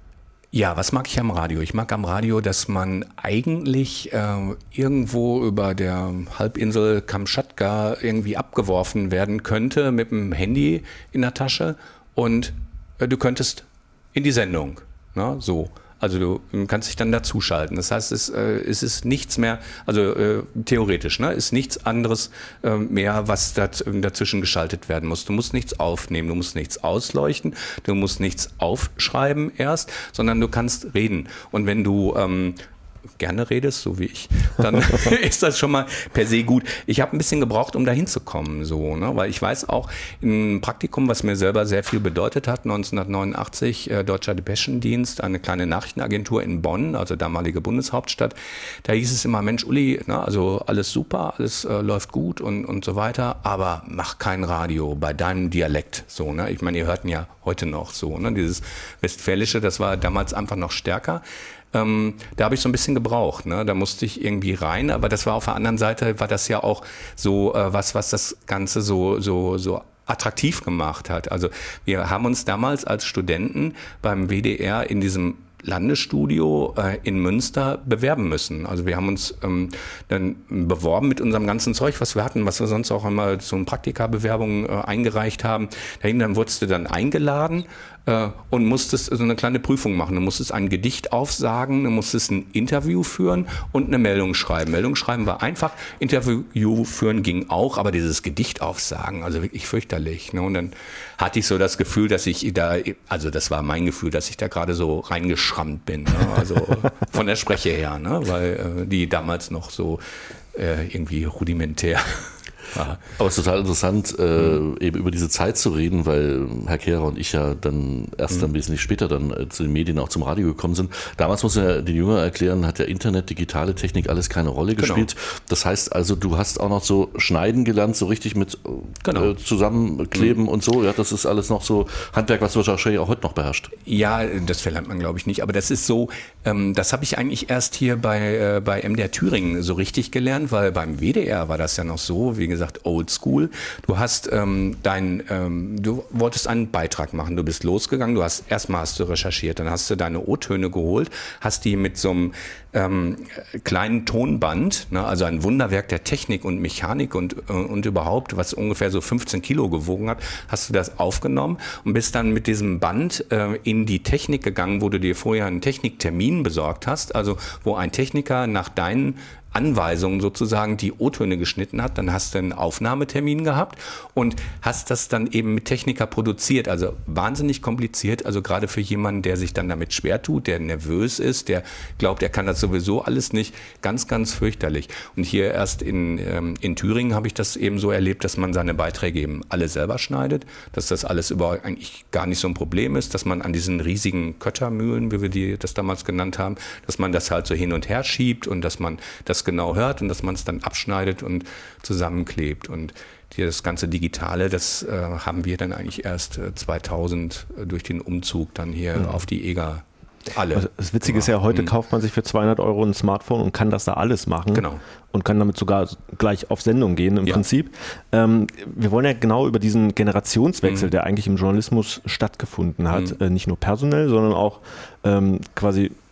Ja, was mag ich am Radio? Ich mag am Radio, dass man eigentlich äh, irgendwo über der Halbinsel Kamtschatka irgendwie abgeworfen werden könnte mit dem Handy in der Tasche und äh, du könntest in die Sendung, ne? So. Also du kannst dich dann dazuschalten. Das heißt, es, äh, es ist nichts mehr, also äh, theoretisch, ne, ist nichts anderes äh, mehr, was daz- dazwischen geschaltet werden muss. Du musst nichts aufnehmen, du musst nichts ausleuchten, du musst nichts aufschreiben erst, sondern du kannst reden. Und wenn du ähm, gerne redest, so wie ich, dann ist das schon mal per se gut. Ich habe ein bisschen gebraucht, um da hinzukommen, so, ne? Weil ich weiß auch, im Praktikum, was mir selber sehr viel bedeutet hat, neunzehnhundertneunundachtzig, äh, Deutscher Depeschendienst, eine kleine Nachrichtenagentur in Bonn, also damalige Bundeshauptstadt, da hieß es immer, Mensch, Uli, ne, also alles super, alles äh, läuft gut und, und so weiter, aber mach kein Radio bei deinem Dialekt, so, ne? Ich meine, ihr hörten ja heute noch so, ne? Dieses Westfälische, das war damals einfach noch stärker. Ähm, da habe ich so ein bisschen gebraucht, ne? Da musste ich irgendwie rein, aber das war auf der anderen Seite, war das ja auch so äh, was, was das Ganze so, so, so attraktiv gemacht hat. Also wir haben uns damals als Studenten beim W D R in diesem Landesstudio äh, in Münster bewerben müssen. Also wir haben uns ähm, dann beworben mit unserem ganzen Zeug, was wir hatten, was wir sonst auch immer zu so Praktikabewerbungen äh, eingereicht haben. Dahin dann wurdest du dann eingeladen äh, und musstest so eine kleine Prüfung machen. Du musstest ein Gedicht aufsagen, du musstest ein Interview führen und eine Meldung schreiben. Meldung schreiben war einfach, Interview führen ging auch, aber dieses Gedicht aufsagen, also wirklich fürchterlich. Ne? Und dann hatte ich so das Gefühl, dass ich da, also das war mein Gefühl, dass ich da gerade so reingeschrammt bin, ne? Also von der Spreche her, ne? Weil äh, die damals noch so äh, irgendwie rudimentär. Aha. Aber es ist total interessant, äh, mhm. eben über diese Zeit zu reden, weil Herr Kehrer und ich ja dann erst mhm. dann wesentlich später dann äh, zu den Medien, auch zum Radio gekommen sind. Damals, muss man ja den Jüngeren erklären, hat ja Internet, digitale Technik alles keine Rolle genau. gespielt. Das heißt also, du hast auch noch so schneiden gelernt, so richtig mit genau. äh, zusammenkleben mhm. und so. Ja, das ist alles noch so Handwerk, was du wahrscheinlich auch heute noch beherrscht. Ja, das verlernt man, glaube ich, nicht. Aber das ist so, ähm, das habe ich eigentlich erst hier bei, äh, bei M D R Thüringen so richtig gelernt, weil beim W D R war das ja noch so, wie gesagt, old school. Du hast ähm, dein, ähm, du wolltest einen Beitrag machen, du bist losgegangen, du hast, erstmal hast du recherchiert, dann hast du deine O-Töne geholt, hast die mit so einem ähm, kleinen Tonband, ne, also ein Wunderwerk der Technik und Mechanik und, äh, und überhaupt, was ungefähr so fünfzehn Kilo gewogen hat, hast du das aufgenommen und bist dann mit diesem Band äh, in die Technik gegangen, wo du dir vorher einen Techniktermin besorgt hast, also wo ein Techniker nach deinen Anweisungen sozusagen die O-Töne geschnitten hat, dann hast du einen Aufnahmetermin gehabt und hast das dann eben mit Techniker produziert, also wahnsinnig kompliziert, also gerade für jemanden, der sich dann damit schwer tut, der nervös ist, der glaubt, er kann das sowieso alles nicht, ganz, ganz fürchterlich. Und hier erst in, ähm, in Thüringen habe ich das eben so erlebt, dass man seine Beiträge eben alle selber schneidet, dass das alles überhaupt eigentlich gar nicht so ein Problem ist, dass man an diesen riesigen Köttermühlen, wie wir die das damals genannt haben, dass man das halt so hin und her schiebt und dass man das genau hört und dass man es dann abschneidet und zusammenklebt. Und das ganze Digitale, das äh, haben wir dann eigentlich erst äh, zweitausend äh, durch den Umzug dann hier mhm. auf die E G A alle. Also das Witzige ist ja, heute mhm. kauft man sich für zweihundert Euro ein Smartphone und kann das da alles machen. Genau. Und kann damit sogar gleich auf Sendung gehen im ja. Prinzip. Ähm, wir wollen ja genau über diesen Generationswechsel, mhm. der eigentlich im Journalismus stattgefunden hat, mhm. äh, nicht nur personell, sondern auch ähm, quasi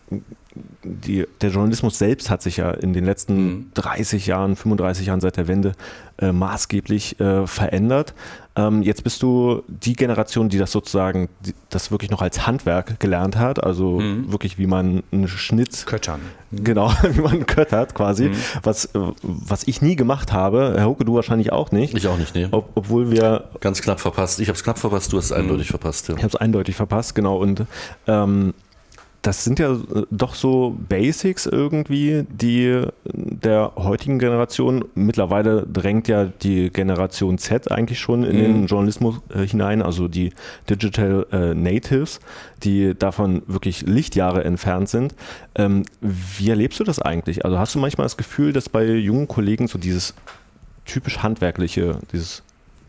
die, der Journalismus selbst hat sich ja in den letzten mhm. dreißig Jahren, fünfunddreißig Jahren seit der Wende äh, maßgeblich äh, verändert. Ähm, jetzt bist du die Generation, die das sozusagen, die, das wirklich noch als Handwerk gelernt hat, also mhm. wirklich wie man einen Schnitt... Köttern. Genau, wie man köttert quasi, mhm. was, was ich nie gemacht habe. Herr Hucke, du wahrscheinlich auch nicht. Ich auch nicht, nee. Ob, obwohl wir... Ganz knapp verpasst. Ich habe es knapp verpasst, du hast es mhm. eindeutig verpasst. Ja. Ich habe es eindeutig verpasst, genau. Und ähm, das sind ja doch so Basics irgendwie, die der heutigen Generation, mittlerweile drängt ja die Generation Z eigentlich schon in mhm. den Journalismus äh, hinein, also die Digital äh, Natives, die davon wirklich Lichtjahre entfernt sind. Ähm, wie erlebst du das eigentlich? Also hast du manchmal das Gefühl, dass bei jungen Kollegen so dieses typisch handwerkliche, dieses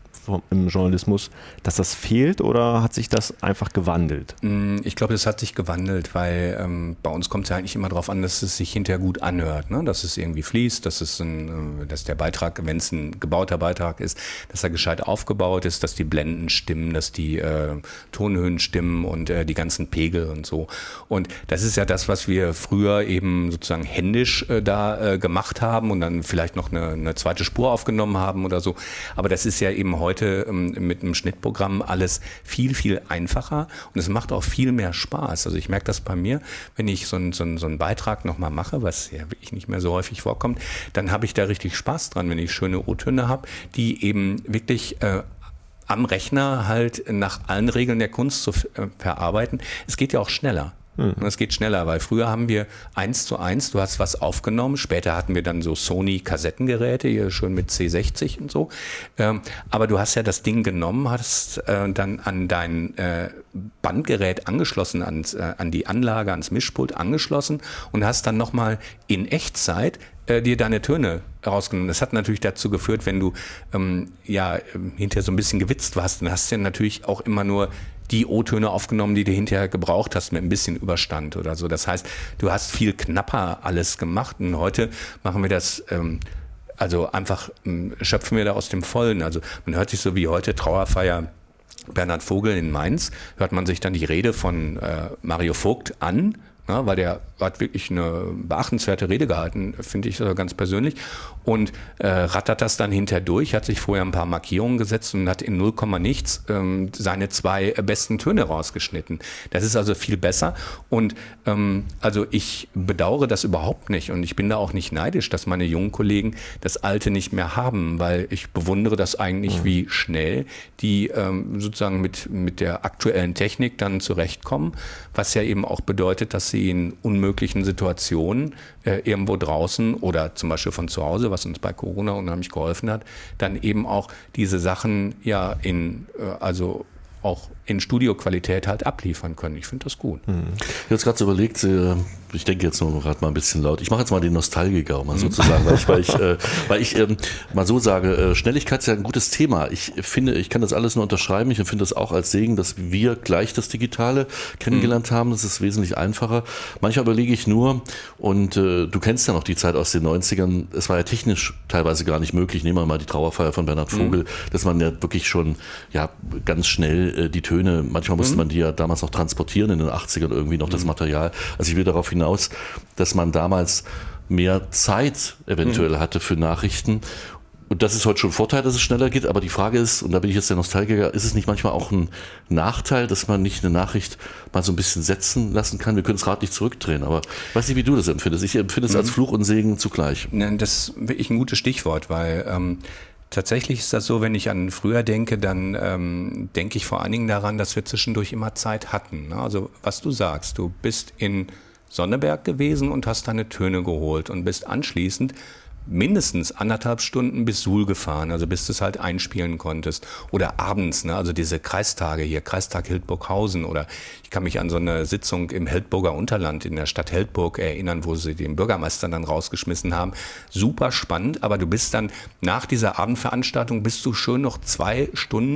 im Journalismus, dass das fehlt oder hat sich das einfach gewandelt? Ich glaube, das hat sich gewandelt, weil ähm, bei uns kommt es ja eigentlich immer darauf an, dass es sich hinterher gut anhört, ne? Dass es irgendwie fließt, dass es ein, dass der Beitrag, wenn es ein gebauter Beitrag ist, dass er gescheit aufgebaut ist, dass die Blenden stimmen, dass die äh, Tonhöhen stimmen und äh, die ganzen Pegel und so. Und das ist ja das, was wir früher eben sozusagen händisch äh, da äh, gemacht haben und dann vielleicht noch eine, eine zweite Spur aufgenommen haben oder so. Aber das ist ja eben heute Heute mit einem Schnittprogramm alles viel, viel einfacher und es macht auch viel mehr Spaß. Also ich merke das bei mir, wenn ich so einen, so einen, so einen Beitrag nochmal mache, was ja wirklich nicht mehr so häufig vorkommt, dann habe ich da richtig Spaß dran, wenn ich schöne O-Töne habe, die eben wirklich äh, am Rechner halt nach allen Regeln der Kunst zu äh, verarbeiten. Es geht ja auch schneller. Und es geht schneller, weil früher haben wir eins zu eins, du hast was aufgenommen, später hatten wir dann so Sony-Kassettengeräte, hier schön mit C sechzig und so, ähm, aber du hast ja das Ding genommen, hast äh, dann an dein äh, Bandgerät angeschlossen, ans, äh, an die Anlage, ans Mischpult angeschlossen und hast dann nochmal in Echtzeit äh, dir deine Töne rausgenommen. Das hat natürlich dazu geführt, wenn du ähm, ja hinterher so ein bisschen gewitzt warst, dann hast du ja natürlich auch immer nur die O-Töne aufgenommen, die du hinterher gebraucht hast, mit ein bisschen Überstand oder so. Das heißt, du hast viel knapper alles gemacht und heute machen wir das, ähm, also einfach ähm, schöpfen wir da aus dem Vollen. Also man hört sich so wie heute Trauerfeier Bernhard Vogel in Mainz, hört man sich dann die Rede von äh, Mario Vogt an, ja, weil der hat wirklich eine beachtenswerte Rede gehalten, finde ich so ganz persönlich. Und äh, rattert das dann hinterher durch, hat sich vorher ein paar Markierungen gesetzt und hat in null Komma nichts ähm, seine zwei besten Töne rausgeschnitten. Das ist also viel besser. Und ähm, also ich bedauere das überhaupt nicht und ich bin da auch nicht neidisch, dass meine jungen Kollegen das Alte nicht mehr haben, weil ich bewundere das eigentlich, mhm. wie schnell die ähm, sozusagen mit, mit der aktuellen Technik dann zurechtkommen, was ja eben auch bedeutet, dass sie in unmöglichen Situationen äh, irgendwo draußen oder zum Beispiel von zu Hause, was uns bei Corona unheimlich geholfen hat, dann eben auch diese Sachen ja in, äh, also auch in Studioqualität halt abliefern können. Ich finde das gut. Ich habe jetzt gerade so überlegt, ich denke jetzt nur gerade mal ein bisschen laut, ich mache jetzt mal den Nostalgiker, um mal sozusagen, weil ich, weil ich, äh, weil ich ähm, mal so sage, äh, Schnelligkeit ist ja ein gutes Thema. Ich finde, ich kann das alles nur unterschreiben. Ich empfinde das auch als Segen, dass wir gleich das Digitale kennengelernt mhm. haben. Das ist wesentlich einfacher. Manchmal überlege ich nur, und äh, du kennst ja noch die Zeit aus den neunzigern, es war ja technisch teilweise gar nicht möglich. Nehmen wir mal die Trauerfeier von Bernhard Vogel, mhm. dass man ja wirklich schon ja ganz schnell äh, die Töne, manchmal musste mhm. man die ja damals noch transportieren, in den achtzigern irgendwie noch mhm. das Material. Also ich will darauf hinaus, dass man damals mehr Zeit eventuell mhm. hatte für Nachrichten. Und das ist heute schon ein Vorteil, dass es schneller geht. Aber die Frage ist, und da bin ich jetzt der Nostalgiker, ist es nicht manchmal auch ein Nachteil, dass man nicht eine Nachricht mal so ein bisschen setzen lassen kann? Wir können das Rad nicht zurückdrehen, aber ich weiß nicht, wie du das empfindest. Ich empfinde es mhm. als Fluch und Segen zugleich. Das ist wirklich ein gutes Stichwort, weil ähm, tatsächlich ist das so, wenn ich an früher denke, dann ähm, denke ich vor allen Dingen daran, dass wir zwischendurch immer Zeit hatten. Also was du sagst, du bist in Sonneberg gewesen und hast deine Töne geholt und bist anschließend mindestens anderthalb Stunden bis Suhl gefahren, also bis du es halt einspielen konntest. Oder abends, ne, also diese Kreistage hier, Kreistag Hildburghausen, oder ich kann mich an so eine Sitzung im Heldburger Unterland in der Stadt Heldburg erinnern, wo sie den Bürgermeister dann rausgeschmissen haben. Super spannend, aber du bist dann nach dieser Abendveranstaltung bist du schön noch zwei Stunden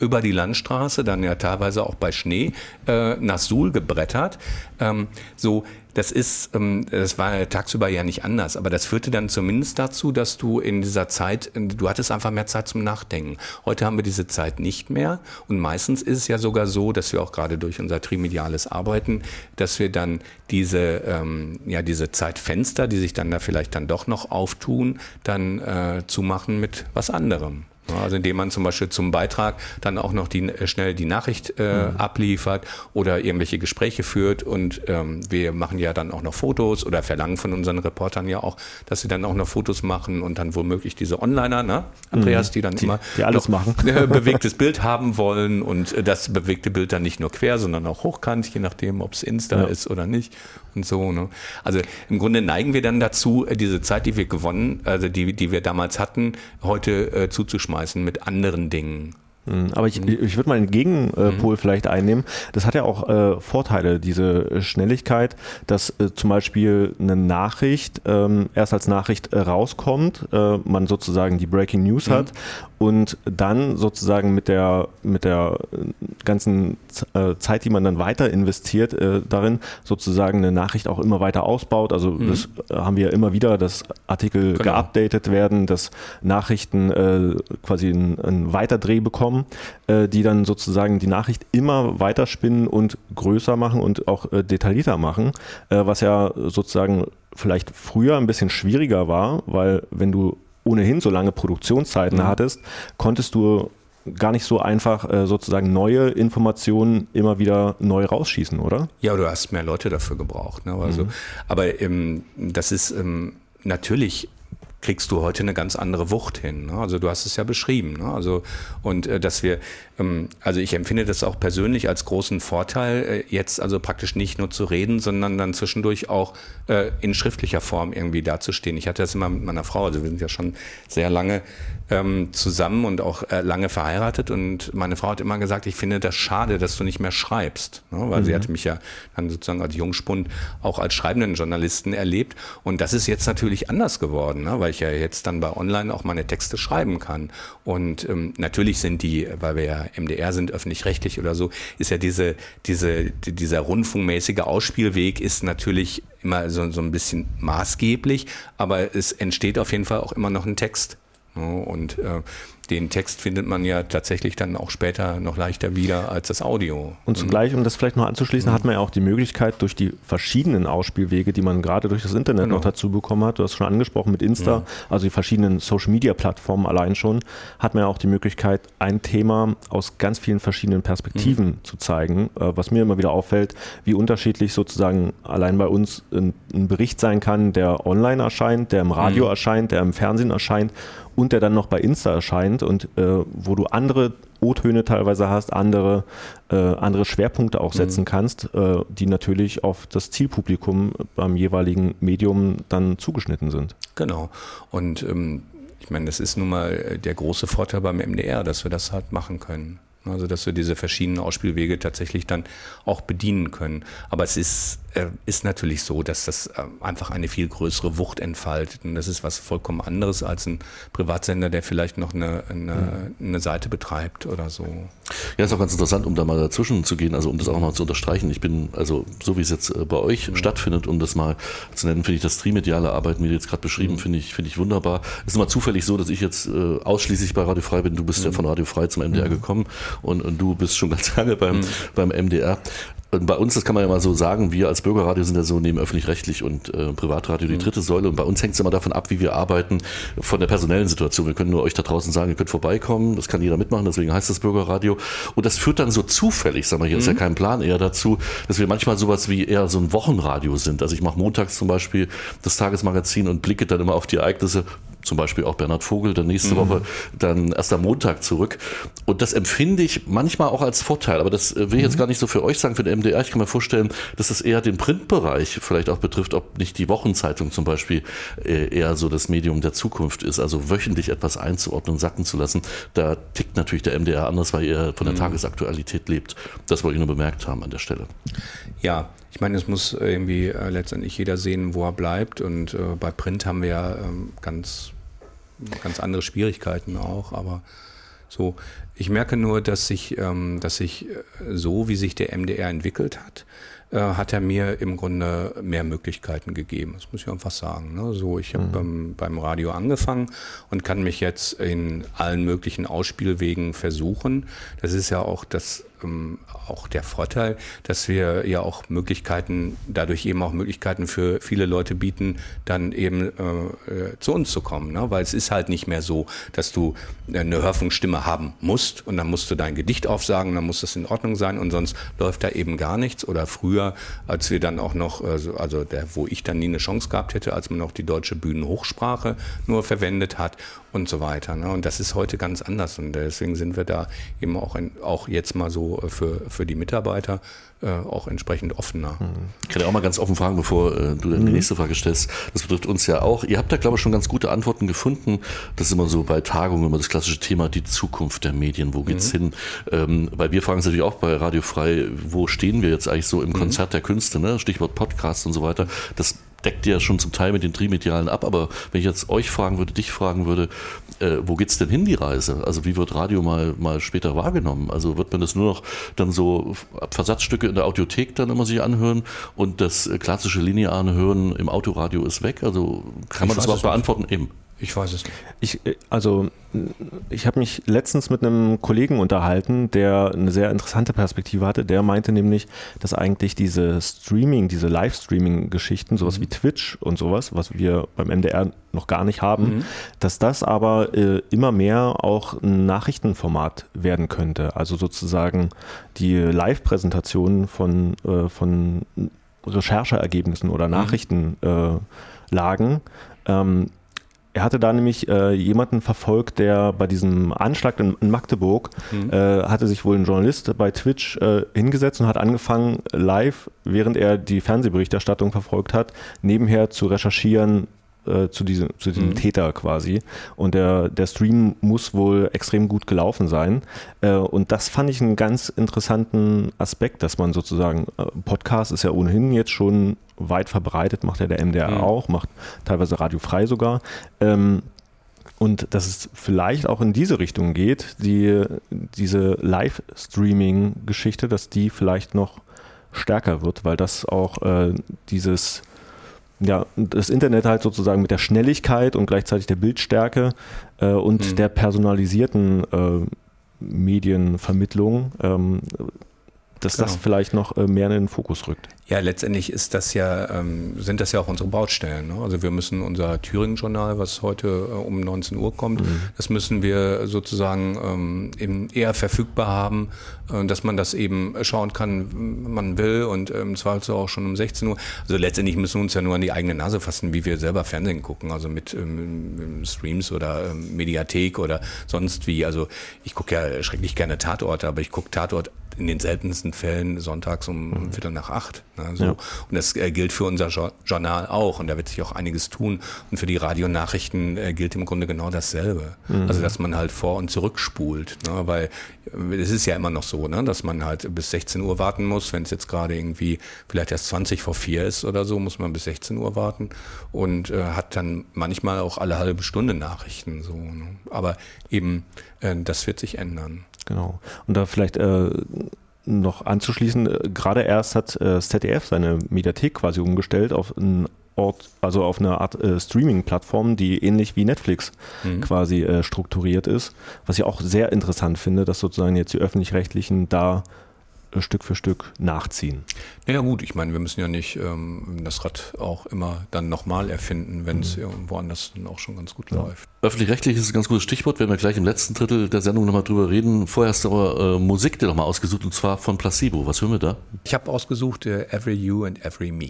über die Landstraße, dann ja teilweise auch bei Schnee, äh, nach Suhl gebrettert. Ähm, so, das ist, ähm, das war ja tagsüber ja nicht anders, aber das führte dann zumindest dazu, dass du in dieser Zeit, du hattest einfach mehr Zeit zum Nachdenken. Heute haben wir diese Zeit nicht mehr und meistens ist es ja sogar so, dass wir auch gerade durch unser trimediales Arbeiten, dass wir dann diese, ähm, ja, diese Zeitfenster, die sich dann da vielleicht dann doch noch auftun, dann äh, zumachen mit was anderem. Also indem man zum Beispiel zum Beitrag dann auch noch die, äh, schnell die Nachricht äh, mhm. abliefert oder irgendwelche Gespräche führt und ähm, wir machen ja dann auch noch Fotos oder verlangen von unseren Reportern ja auch, dass sie dann auch noch Fotos machen und dann womöglich diese Onliner, ne, Andreas, die dann die, immer die alles machen. Äh, bewegtes Bild haben wollen und äh, das bewegte Bild dann nicht nur quer, sondern auch hochkant, je nachdem, ob es Insta ja. ist oder nicht und so. Ne? Also im Grunde neigen wir dann dazu, äh, diese Zeit, die wir gewonnen, also die, die wir damals hatten, heute äh, zuzuschmeißen mit anderen Dingen. Aber ich, ich würde mal einen Gegenpol mhm. vielleicht einnehmen. Das hat ja auch äh, Vorteile, diese Schnelligkeit, dass äh, zum Beispiel eine Nachricht ähm, erst als Nachricht äh, rauskommt, äh, man sozusagen die Breaking News mhm. hat und dann sozusagen mit der, mit der ganzen äh, Zeit, die man dann weiter investiert, äh, darin sozusagen eine Nachricht auch immer weiter ausbaut. Also mhm. das äh, haben wir ja immer wieder, dass Artikel genau. geupdatet werden, dass Nachrichten äh, quasi einen Weiterdreh bekommen, die dann sozusagen die Nachricht immer weiter spinnen und größer machen und auch äh, detaillierter machen, äh, was ja sozusagen vielleicht früher ein bisschen schwieriger war, weil wenn du ohnehin so lange Produktionszeiten mhm. hattest, konntest du gar nicht so einfach äh, sozusagen neue Informationen immer wieder neu rausschießen, oder? Ja, du hast mehr Leute dafür gebraucht. Ne? Also, mhm. Aber ähm, das ist ähm, natürlich kriegst du heute eine ganz andere Wucht hin. Ne? Also du hast es ja beschrieben. Ne? Also und äh, dass wir, ähm, also ich empfinde das auch persönlich als großen Vorteil, äh, jetzt also praktisch nicht nur zu reden, sondern dann zwischendurch auch äh, in schriftlicher Form irgendwie dazustehen. Ich hatte das immer mit meiner Frau, also wir sind ja schon sehr lange ähm, zusammen und auch äh, lange verheiratet und meine Frau hat immer gesagt, ich finde das schade, dass du nicht mehr schreibst, ne? Weil mhm. sie hatte mich ja dann sozusagen als Jungspund auch als schreibenden Journalisten erlebt und das ist jetzt natürlich anders geworden, ne? Weil ich ja jetzt dann bei Online auch meine Texte schreiben kann. Und ähm, natürlich sind die, weil wir ja M D R sind, öffentlich-rechtlich oder so, ist ja diese, diese, die, dieser rundfunkmäßige Ausspielweg ist natürlich immer so, so ein bisschen maßgeblich, aber es entsteht auf jeden Fall auch immer noch ein Text. Und äh, den Text findet man ja tatsächlich dann auch später noch leichter wieder als das Audio. Und zugleich, um das vielleicht noch anzuschließen, mhm. hat man ja auch die Möglichkeit, durch die verschiedenen Ausspielwege, die man gerade durch das Internet genau. noch dazu bekommen hat, du hast schon angesprochen mit Insta, mhm. also die verschiedenen Social-Media-Plattformen allein schon, hat man ja auch die Möglichkeit, ein Thema aus ganz vielen verschiedenen Perspektiven mhm. zu zeigen, was mir immer wieder auffällt, wie unterschiedlich sozusagen allein bei uns ein, ein Bericht sein kann, der online erscheint, der im Radio mhm. erscheint, der im Fernsehen erscheint und der dann noch bei Insta erscheint und äh, wo du andere O-Töne teilweise hast, andere, äh, andere Schwerpunkte auch setzen mhm. kannst, äh, die natürlich auf das Zielpublikum beim jeweiligen Medium dann zugeschnitten sind. Genau. Und ähm, ich meine, das ist nun mal der große Vorteil beim M D R, dass wir das halt machen können. Also dass wir diese verschiedenen Ausspielwege tatsächlich dann auch bedienen können. Aber es ist, äh, ist natürlich so, dass das äh, einfach eine viel größere Wucht entfaltet. Und das ist was vollkommen anderes als ein Privatsender, der vielleicht noch eine, eine, eine Seite betreibt oder so. Ja, ist auch ganz interessant, um da mal dazwischen zu gehen, also um das auch mal zu unterstreichen. Ich bin, also so wie es jetzt bei euch mhm. stattfindet, um das mal zu nennen, finde ich das trimediale Arbeiten, wie du jetzt gerade beschrieben, mhm. finde ich, finde ich wunderbar. Es ist immer zufällig so, dass ich jetzt äh, ausschließlich bei Radio Frei bin. Du bist mhm. ja von Radio Frei zum M D R mhm. gekommen. Und, und du bist schon ganz lange beim, mhm. beim M D R. Und bei uns, das kann man ja mal so sagen, wir als Bürgerradio sind ja so neben öffentlich-rechtlich und äh, Privatradio die dritte Säule. Und bei uns hängt es immer davon ab, wie wir arbeiten, von der personellen Situation. Wir können nur euch da draußen sagen, ihr könnt vorbeikommen, das kann jeder mitmachen, deswegen heißt das Bürgerradio. Und das führt dann so zufällig, sagen wir hier, mhm. ist ja kein Plan, eher dazu, dass wir manchmal sowas wie eher so ein Wochenradio sind. Also ich mache montags zum Beispiel das Tagesmagazin und blicke dann immer auf die Ereignisse, zum Beispiel auch Bernhard Vogel, dann nächste mhm. Woche, dann erst am Montag zurück. Und das empfinde ich manchmal auch als Vorteil, aber das will ich jetzt gar nicht so für euch sagen, für den M D R. Ich kann mir vorstellen, dass das eher den Printbereich vielleicht auch betrifft, ob nicht die Wochenzeitung zum Beispiel eher so das Medium der Zukunft ist, also wöchentlich etwas einzuordnen, sacken zu lassen. Da tickt natürlich der M D R anders, weil ihr von der mhm. Tagesaktualität lebt. Das wollte ich nur bemerkt haben an der Stelle. Ja, ich meine, es muss irgendwie äh, letztendlich jeder sehen, wo er bleibt. Und äh, bei Print haben wir ja ähm, ganz, ganz andere Schwierigkeiten auch. Aber So, ich merke nur, dass sich, ähm, dass sich so, wie sich der M D R entwickelt hat, äh, hat er mir im Grunde mehr Möglichkeiten gegeben. Das muss ich einfach sagen. Ne? So, ich habe mhm. beim, beim Radio angefangen und kann mich jetzt in allen möglichen Ausspielwegen versuchen. Das ist ja auch das auch der Vorteil, dass wir ja auch Möglichkeiten, dadurch eben auch Möglichkeiten für viele Leute bieten, dann eben äh, zu uns zu kommen. Ne? Weil es ist halt nicht mehr so, dass du eine Hörfunkstimme haben musst und dann musst du dein Gedicht aufsagen, dann muss das in Ordnung sein und sonst läuft da eben gar nichts. Oder früher, als wir dann auch noch, also, also der, wo ich dann nie eine Chance gehabt hätte, als man noch die deutsche Bühnenhochsprache nur verwendet hat und so weiter. Ne? Und das ist heute ganz anders und deswegen sind wir da eben auch, in, auch jetzt mal so für, für die Mitarbeiter äh, auch entsprechend offener. Ich kann ja auch mal ganz offen fragen, bevor äh, du dann die nächste Frage stellst. Das betrifft uns ja auch. Ihr habt da, glaube ich, schon ganz gute Antworten gefunden. Das ist immer so bei Tagungen immer das klassische Thema, die Zukunft der Medien. Wo geht's mhm. hin? Ähm, weil wir fragen uns natürlich auch bei Radio Frei, wo stehen wir jetzt eigentlich so im mhm. Konzert der Künste? Ne? Stichwort Podcast und so weiter. Das deckt ja schon zum Teil mit den Trimedialen ab, aber wenn ich jetzt euch fragen würde, dich fragen würde, äh, wo geht's denn hin, die Reise? Also wie wird Radio mal, mal später wahrgenommen? Also wird man das nur noch dann so Versatzstücke in der Audiothek dann immer sich anhören und das klassische lineare Hören im Autoradio ist weg? Also kann man das überhaupt beantworten? Eben. Ich weiß es nicht. Ich, also, ich habe mich letztens mit einem Kollegen unterhalten, der eine sehr interessante Perspektive hatte. Der meinte nämlich, dass eigentlich diese Streaming, diese Livestreaming-Geschichten, sowas mhm. wie Twitch und sowas, was wir beim M D R noch gar nicht haben, mhm. dass das aber äh, immer mehr auch ein Nachrichtenformat werden könnte. Also sozusagen die Live-Präsentation von, äh, von Rechercheergebnissen oder Nachrichtenlagen. Äh, ähm, Er hatte da nämlich äh, jemanden verfolgt, der bei diesem Anschlag in, in Magdeburg, mhm. äh, hatte sich wohl ein Journalist bei Twitch äh, hingesetzt und hat angefangen, live, während er die Fernsehberichterstattung verfolgt hat, nebenher zu recherchieren äh, zu diesem, zu diesem mhm. Täter quasi. Und der, der Stream muss wohl extrem gut gelaufen sein. Äh, und das fand ich einen ganz interessanten Aspekt, dass man sozusagen, äh, Podcast ist ja ohnehin jetzt schon weit verbreitet, macht ja der M D R mhm. auch, macht teilweise Radio Frei sogar. Ähm, und dass es vielleicht auch in diese Richtung geht, die, diese Live-Streaming-Geschichte, dass die vielleicht noch stärker wird, weil das auch äh, dieses, ja, das Internet halt sozusagen mit der Schnelligkeit und gleichzeitig der Bildstärke äh, und mhm. der personalisierten äh, Medienvermittlung, ähm, dass genau. das vielleicht noch äh, mehr in den Fokus rückt. Ja, letztendlich ist das ja, ähm, sind das ja auch unsere Baustellen. Ne? Also wir müssen unser Thüringen-Journal, was heute äh, um neunzehn Uhr kommt, mhm. das müssen wir sozusagen ähm, eben eher verfügbar haben, äh, dass man das eben schauen kann, man will und im ähm, Zweifelsfall auch schon um sechzehn Uhr. Also letztendlich müssen wir uns ja nur an die eigene Nase fassen, wie wir selber Fernsehen gucken, also mit ähm, Streams oder ähm, Mediathek oder sonst wie. Also ich gucke ja schrecklich gerne Tatorte, aber ich gucke Tatort in den seltensten Fällen sonntags um mhm. Viertel nach acht. Ne, so. Ja. Und das äh, gilt für unser jo- Journal auch und da wird sich auch einiges tun. Und für die Radionachrichten äh, gilt im Grunde genau dasselbe. Mhm. Also dass man halt vor- und zurückspult. Ne, weil es ist ja immer noch so, ne, dass man halt bis sechzehn Uhr warten muss. Wenn es jetzt gerade irgendwie vielleicht erst zwanzig vor vier ist oder so, muss man bis sechzehn Uhr warten und äh, hat dann manchmal auch alle halbe Stunde Nachrichten. So, ne? Aber eben, äh, das wird sich ändern. Genau. Und da vielleicht äh, noch anzuschließen, äh, gerade erst hat äh, das Z D F seine Mediathek quasi umgestellt auf einen Ort, also auf eine Art äh, Streaming-Plattform, die ähnlich wie Netflix mhm. quasi äh, strukturiert ist. Was ich auch sehr interessant finde, dass sozusagen jetzt die Öffentlich-Rechtlichen da Stück für Stück nachziehen. Ja gut, ich meine, wir müssen ja nicht ähm, das Rad auch immer dann nochmal erfinden, wenn es mhm. irgendwo anders dann auch schon ganz gut ja. läuft. Öffentlich-rechtlich ist ein ganz gutes Stichwort, werden wir gleich im letzten Drittel der Sendung nochmal drüber reden. Vorher hast du aber äh, Musik dir nochmal ausgesucht und zwar von Placebo. Was hören wir da? Ich habe ausgesucht äh, Every You and Every Me.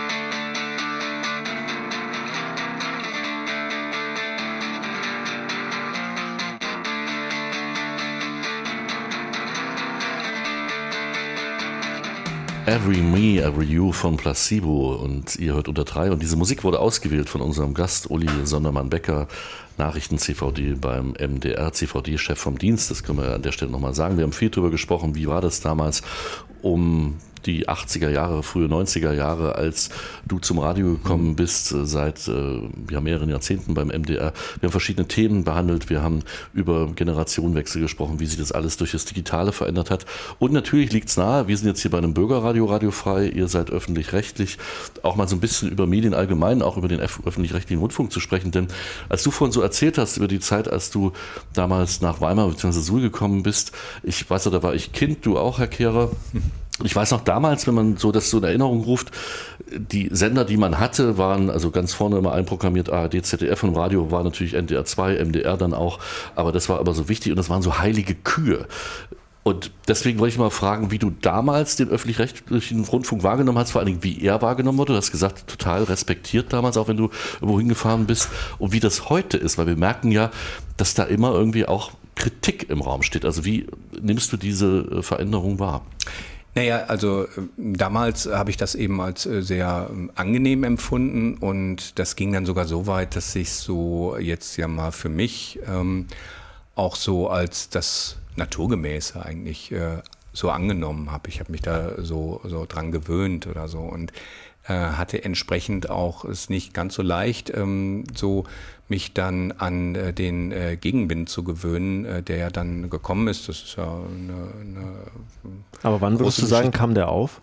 Every Me, Every You von Placebo und ihr hört unter drei und diese Musik wurde ausgewählt von unserem Gast Uli Sondermann-Becker, Nachrichten-C V D beim M D R, C V D-Chef vom Dienst, das können wir an der Stelle nochmal sagen. Wir haben viel darüber gesprochen, wie war das damals, um die achtziger Jahre, frühe neunziger Jahre, als du zum Radio gekommen bist, seit äh, ja, mehreren Jahrzehnten beim M D R. Wir haben verschiedene Themen behandelt, wir haben über Generationenwechsel gesprochen, wie sich das alles durch das Digitale verändert hat. Und natürlich liegt es nahe, wir sind jetzt hier bei einem Bürgerradio, Radio Frei, ihr seid öffentlich-rechtlich, auch mal so ein bisschen über Medien allgemein, auch über den öffentlich-rechtlichen Rundfunk zu sprechen. Denn als du vorhin so erzählt hast über die Zeit, als du damals nach Weimar bzw. Suhl gekommen bist, ich weiß ja, da war ich Kind, du auch, Herr Kehrer. Ich weiß noch damals, wenn man so das so in Erinnerung ruft, die Sender, die man hatte, waren also ganz vorne immer einprogrammiert A R D, Z D F, und im Radio war natürlich N D R zwei, M D R dann auch, aber das war aber so wichtig und das waren so heilige Kühe. Und deswegen wollte ich mal fragen, wie du damals den öffentlich-rechtlichen Rundfunk wahrgenommen hast, vor allen Dingen, wie er wahrgenommen wurde. Du hast gesagt, total respektiert damals, auch wenn du irgendwo hingefahren bist, und wie das heute ist, weil wir merken ja, dass da immer irgendwie auch Kritik im Raum steht. Also wie nimmst du diese Veränderung wahr? Naja, also damals habe ich das eben als sehr angenehm empfunden und das ging dann sogar so weit, dass ich so jetzt ja mal für mich ähm, auch so als das Naturgemäße eigentlich äh, so angenommen habe. Ich habe mich da so, so dran gewöhnt oder so und äh, hatte entsprechend auch es nicht ganz so leicht, ähm, so mich dann an äh, den äh, Gegenwind zu gewöhnen, äh, der ja dann gekommen ist. Das ist ja eine, eine Aber wann würdest du sagen, kam der auf?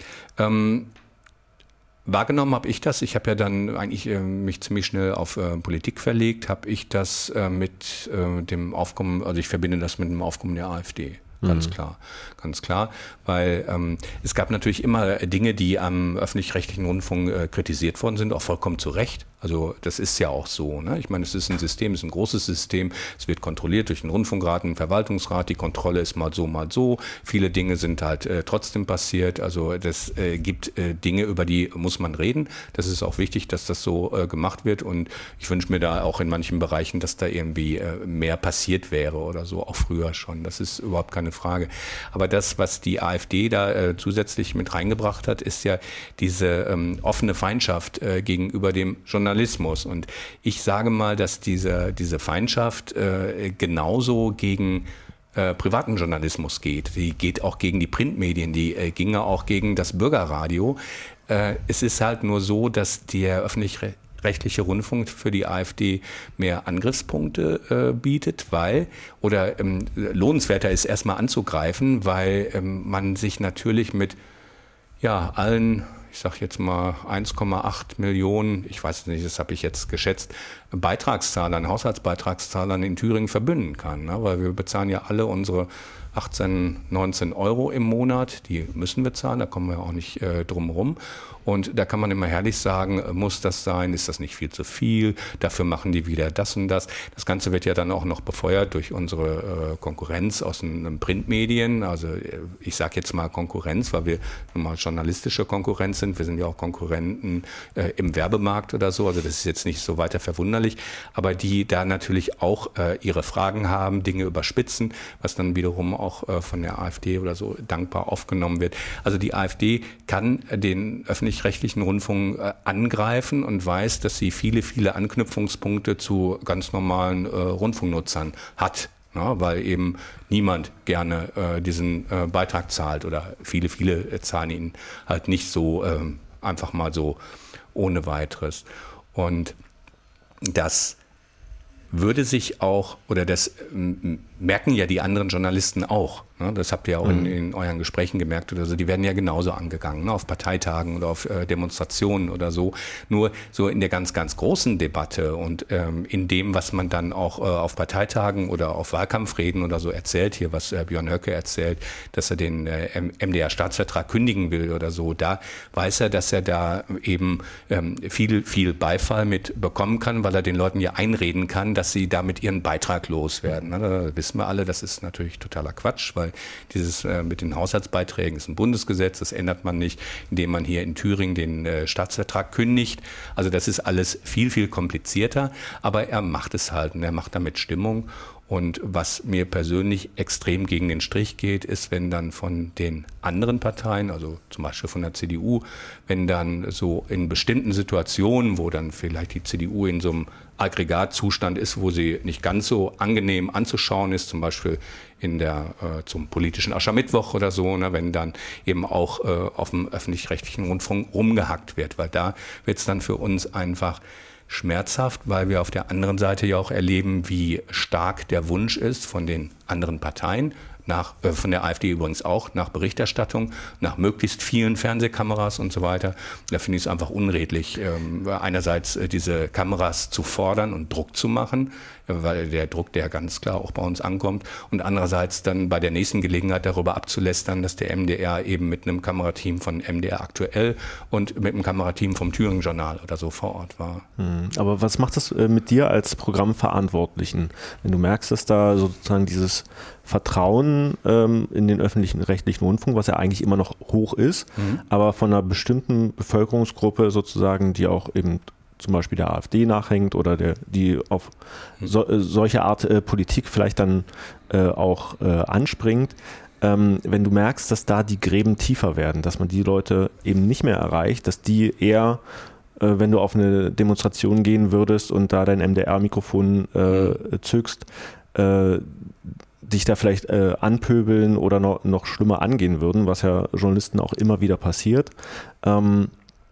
Ähm, Wahrgenommen habe ich das. Ich habe ja dann eigentlich äh, mich ziemlich schnell auf äh, Politik verlegt. Habe ich das äh, mit äh, dem Aufkommen, also ich verbinde das mit dem Aufkommen der AfD. Ganz mhm. klar, ganz klar, weil ähm, es gab natürlich immer Dinge, die am öffentlich-rechtlichen Rundfunk äh, kritisiert worden sind, auch vollkommen zu Recht. Also das ist ja auch so, ne? Ich meine, es ist ein System, es ist ein großes System, es wird kontrolliert durch den Rundfunkrat, einen Verwaltungsrat, die Kontrolle ist mal so, mal so. Viele Dinge sind halt äh, trotzdem passiert, also das äh, gibt äh, Dinge, über die muss man reden. Das ist auch wichtig, dass das so äh, gemacht wird und ich wünsche mir da auch in manchen Bereichen, dass da irgendwie äh, mehr passiert wäre oder so, auch früher schon. Das ist überhaupt keine Frage. Aber das, was die AfD da äh, zusätzlich mit reingebracht hat, ist ja diese ähm, offene Feindschaft äh, gegenüber dem Journalismus. Und ich sage mal, dass diese, diese Feindschaft äh, genauso gegen äh, privaten Journalismus geht. Die geht auch gegen die Printmedien, die äh, ginge auch gegen das Bürgerradio. Äh, es ist halt nur so, dass der öffentlich rechtliche Rundfunk für die AfD mehr Angriffspunkte äh, bietet, weil, oder ähm, lohnenswerter ist erstmal anzugreifen, weil ähm, man sich natürlich mit ja, allen, ich sage jetzt mal eins Komma acht Millionen, ich weiß nicht, das habe ich jetzt geschätzt, Beitragszahlern, Haushaltsbeitragszahlern in Thüringen verbünden kann, ne? Weil wir bezahlen ja alle unsere achtzehn, neunzehn Euro im Monat, die müssen wir zahlen, da kommen wir auch nicht äh, drum rum. Und da kann man immer herrlich sagen, muss das sein, ist das nicht viel zu viel, dafür machen die wieder das und das. Das Ganze wird ja dann auch noch befeuert durch unsere äh, Konkurrenz aus den Printmedien. Also ich sage jetzt mal Konkurrenz, weil wir nun mal journalistische Konkurrenz sind. Wir sind ja auch Konkurrenten äh, im Werbemarkt oder so, also das ist jetzt nicht so weiter verwunderlich. Aber die da natürlich auch äh, ihre Fragen haben, Dinge überspitzen, was dann wiederum auch äh, von der AfD oder so dankbar aufgenommen wird. Also die AfD kann den öffentlichen rechtlichen Rundfunk äh, angreifen und weiß, dass sie viele, viele Anknüpfungspunkte zu ganz normalen äh, Rundfunknutzern hat, na, weil eben niemand gerne äh, diesen äh, Beitrag zahlt oder viele, viele äh, zahlen ihn halt nicht so äh, einfach mal so ohne weiteres. Und das würde sich auch, oder das ähm, merken ja die anderen Journalisten auch, ne? Das habt ihr auch in, in euren Gesprächen gemerkt oder so, die werden ja genauso angegangen, ne? Auf Parteitagen oder auf äh, Demonstrationen oder so. Nur so in der ganz, ganz großen Debatte und ähm, in dem, was man dann auch äh, auf Parteitagen oder auf Wahlkampfreden oder so erzählt, hier was äh, Björn Höcke erzählt, dass er den äh, M D R-Staatsvertrag kündigen will oder so, da weiß er, dass er da eben ähm, viel, viel Beifall mit bekommen kann, weil er den Leuten ja einreden kann, dass sie damit ihren Beitrag loswerden. Ne? Da wissen wir alle, das ist natürlich totaler Quatsch, weil dieses äh, mit den Haushaltsbeiträgen ist ein Bundesgesetz, das ändert man nicht, indem man hier in Thüringen den äh, Staatsvertrag kündigt. Also das ist alles viel, viel komplizierter, aber er macht es halt und er macht damit Stimmung. Und was mir persönlich extrem gegen den Strich geht, ist, wenn dann von den anderen Parteien, also zum Beispiel von der C D U, wenn dann so in bestimmten Situationen, wo dann vielleicht die C D U in so einem Aggregatzustand ist, wo sie nicht ganz so angenehm anzuschauen ist, zum Beispiel in der äh, zum politischen Aschermittwoch oder so, ne, wenn dann eben auch äh, auf dem öffentlich-rechtlichen Rundfunk rumgehackt wird, weil da wird es dann für uns einfach schmerzhaft, weil wir auf der anderen Seite ja auch erleben, wie stark der Wunsch ist von den anderen Parteien, nach, äh, von der AfD übrigens auch, nach Berichterstattung, nach möglichst vielen Fernsehkameras und so weiter. Da finde ich es einfach unredlich, ähm, einerseits äh, diese Kameras zu fordern und Druck zu machen, äh, weil der Druck, der ganz klar auch bei uns ankommt, und andererseits dann bei der nächsten Gelegenheit darüber abzulästern, dass der M D R eben mit einem Kamerateam von M D R aktuell und mit einem Kamerateam vom Thüringen Journal oder so vor Ort war. Aber was macht das äh, mit dir als Programmverantwortlichen, wenn du merkst, dass da sozusagen dieses Vertrauen ähm, in den öffentlichen rechtlichen Rundfunk, was ja eigentlich immer noch hoch ist, mhm. aber von einer bestimmten Bevölkerungsgruppe sozusagen, die auch eben zum Beispiel der AfD nachhängt oder der, die auf so, äh, solche Art äh, Politik vielleicht dann äh, auch äh, anspringt, ähm, wenn du merkst, dass da die Gräben tiefer werden, dass man die Leute eben nicht mehr erreicht, dass die eher, äh, wenn du auf eine Demonstration gehen würdest und da dein M D R-Mikrofon äh, zückst, äh, dich da vielleicht äh, anpöbeln oder noch, noch schlimmer angehen würden, was ja Journalisten auch immer wieder passiert. Ähm,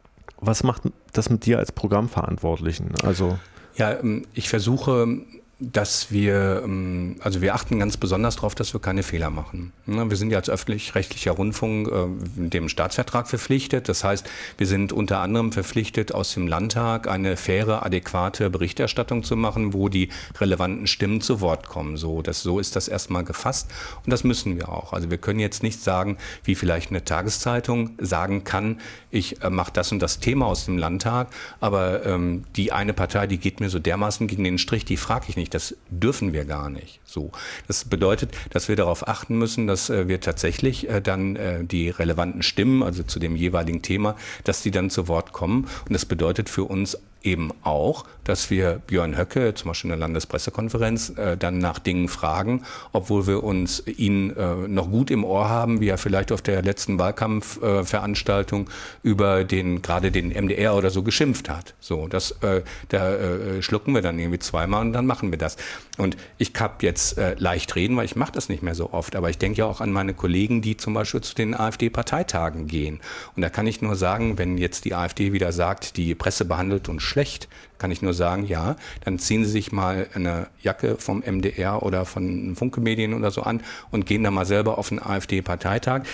was macht das mit dir als Programmverantwortlichen? Also ja, ich versuche, dass wir, also wir achten ganz besonders darauf, dass wir keine Fehler machen. Wir sind ja als öffentlich-rechtlicher Rundfunk dem Staatsvertrag verpflichtet. Das heißt, wir sind unter anderem verpflichtet, aus dem Landtag eine faire, adäquate Berichterstattung zu machen, wo die relevanten Stimmen zu Wort kommen. So, das, so ist das erstmal gefasst und das müssen wir auch. Also wir können jetzt nicht sagen, wie vielleicht eine Tageszeitung sagen kann, ich mache das und das Thema aus dem Landtag, aber ähm, die eine Partei, die geht mir so dermaßen gegen den Strich, die frage ich nicht. Das dürfen wir gar nicht. So, das bedeutet, dass wir darauf achten müssen, dass äh, wir tatsächlich äh, dann äh, die relevanten Stimmen, also zu dem jeweiligen Thema, dass die dann zu Wort kommen. Und das bedeutet für uns eben auch, dass wir Björn Höcke, zum Beispiel in der Landespressekonferenz, äh, dann nach Dingen fragen, obwohl wir uns ihn äh, noch gut im Ohr haben, wie er vielleicht auf der letzten Wahlkampfveranstaltung äh, über den, gerade den M D R oder so geschimpft hat. So, das, äh, da äh, schlucken wir dann irgendwie zweimal und dann machen wir das. Und ich kann jetzt äh, leicht reden, weil ich mache das nicht mehr so oft, aber ich denke ja auch an meine Kollegen, die zum Beispiel zu den AfD-Parteitagen gehen. Und da kann ich nur sagen, wenn jetzt die AfD wieder sagt, die Presse behandelt uns schlecht, kann ich nur sagen, ja, dann ziehen Sie sich mal eine Jacke vom M D R oder von Funke Medien oder so an und gehen da mal selber auf einen AfD-Parteitag.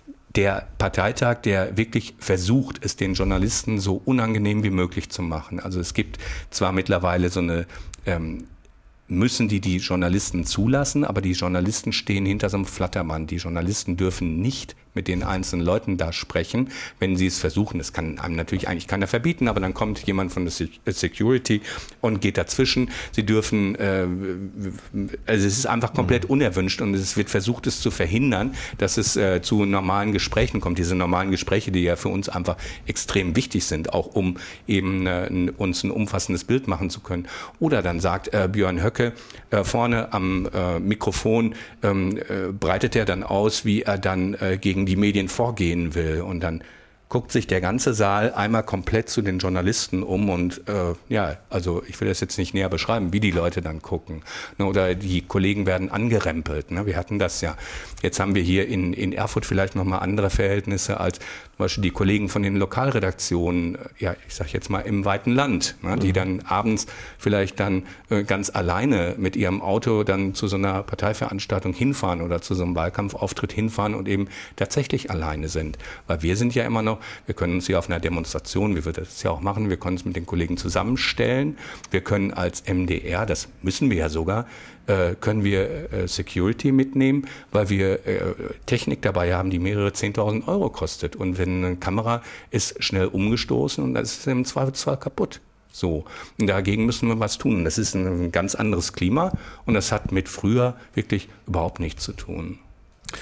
Der Parteitag, der wirklich versucht, es den Journalisten so unangenehm wie möglich zu machen. Also es gibt zwar mittlerweile so eine ähm, müssen die die Journalisten zulassen, aber die Journalisten stehen hinter so einem Flatterband. Die Journalisten dürfen nicht mit den einzelnen Leuten da sprechen, wenn sie es versuchen. Das kann einem natürlich eigentlich keiner verbieten, aber dann kommt jemand von der Security und geht dazwischen. Sie dürfen, äh, also es ist einfach komplett unerwünscht und es wird versucht, es zu verhindern, dass es äh, zu normalen Gesprächen kommt. Diese normalen Gespräche, die ja für uns einfach extrem wichtig sind, auch um eben äh, uns ein umfassendes Bild machen zu können. Oder dann sagt äh, Björn Höcke äh, vorne am äh, Mikrofon, ähm, äh, breitet er dann aus, wie er dann äh, gegen die Medien vorgehen will. Und dann guckt sich der ganze Saal einmal komplett zu den Journalisten um und äh, ja, also ich will das jetzt nicht näher beschreiben, wie die Leute dann gucken. Ne, oder die Kollegen werden angerempelt. Ne? Wir hatten das ja. Jetzt haben wir hier in, in Erfurt vielleicht nochmal andere Verhältnisse als zum Beispiel die Kollegen von den Lokalredaktionen, ja, ich sag jetzt mal im weiten Land, ne, die dann abends vielleicht dann äh, ganz alleine mit ihrem Auto dann zu so einer Parteiveranstaltung hinfahren oder zu so einem Wahlkampfauftritt hinfahren und eben tatsächlich alleine sind. Weil wir sind ja immer noch, wir können uns hier auf einer Demonstration, wie wir das ja auch machen, wir können uns mit den Kollegen zusammenstellen, wir können als M D R, das müssen wir ja sogar, äh, können wir äh, Security mitnehmen, weil wir äh, Technik dabei haben, die mehrere zehntausend Euro kostet. Und wenn eine Kamera ist schnell umgestoßen und das ist im Zweifelsfall kaputt. So, und dagegen müssen wir was tun. Das ist ein ganz anderes Klima und das hat mit früher wirklich überhaupt nichts zu tun.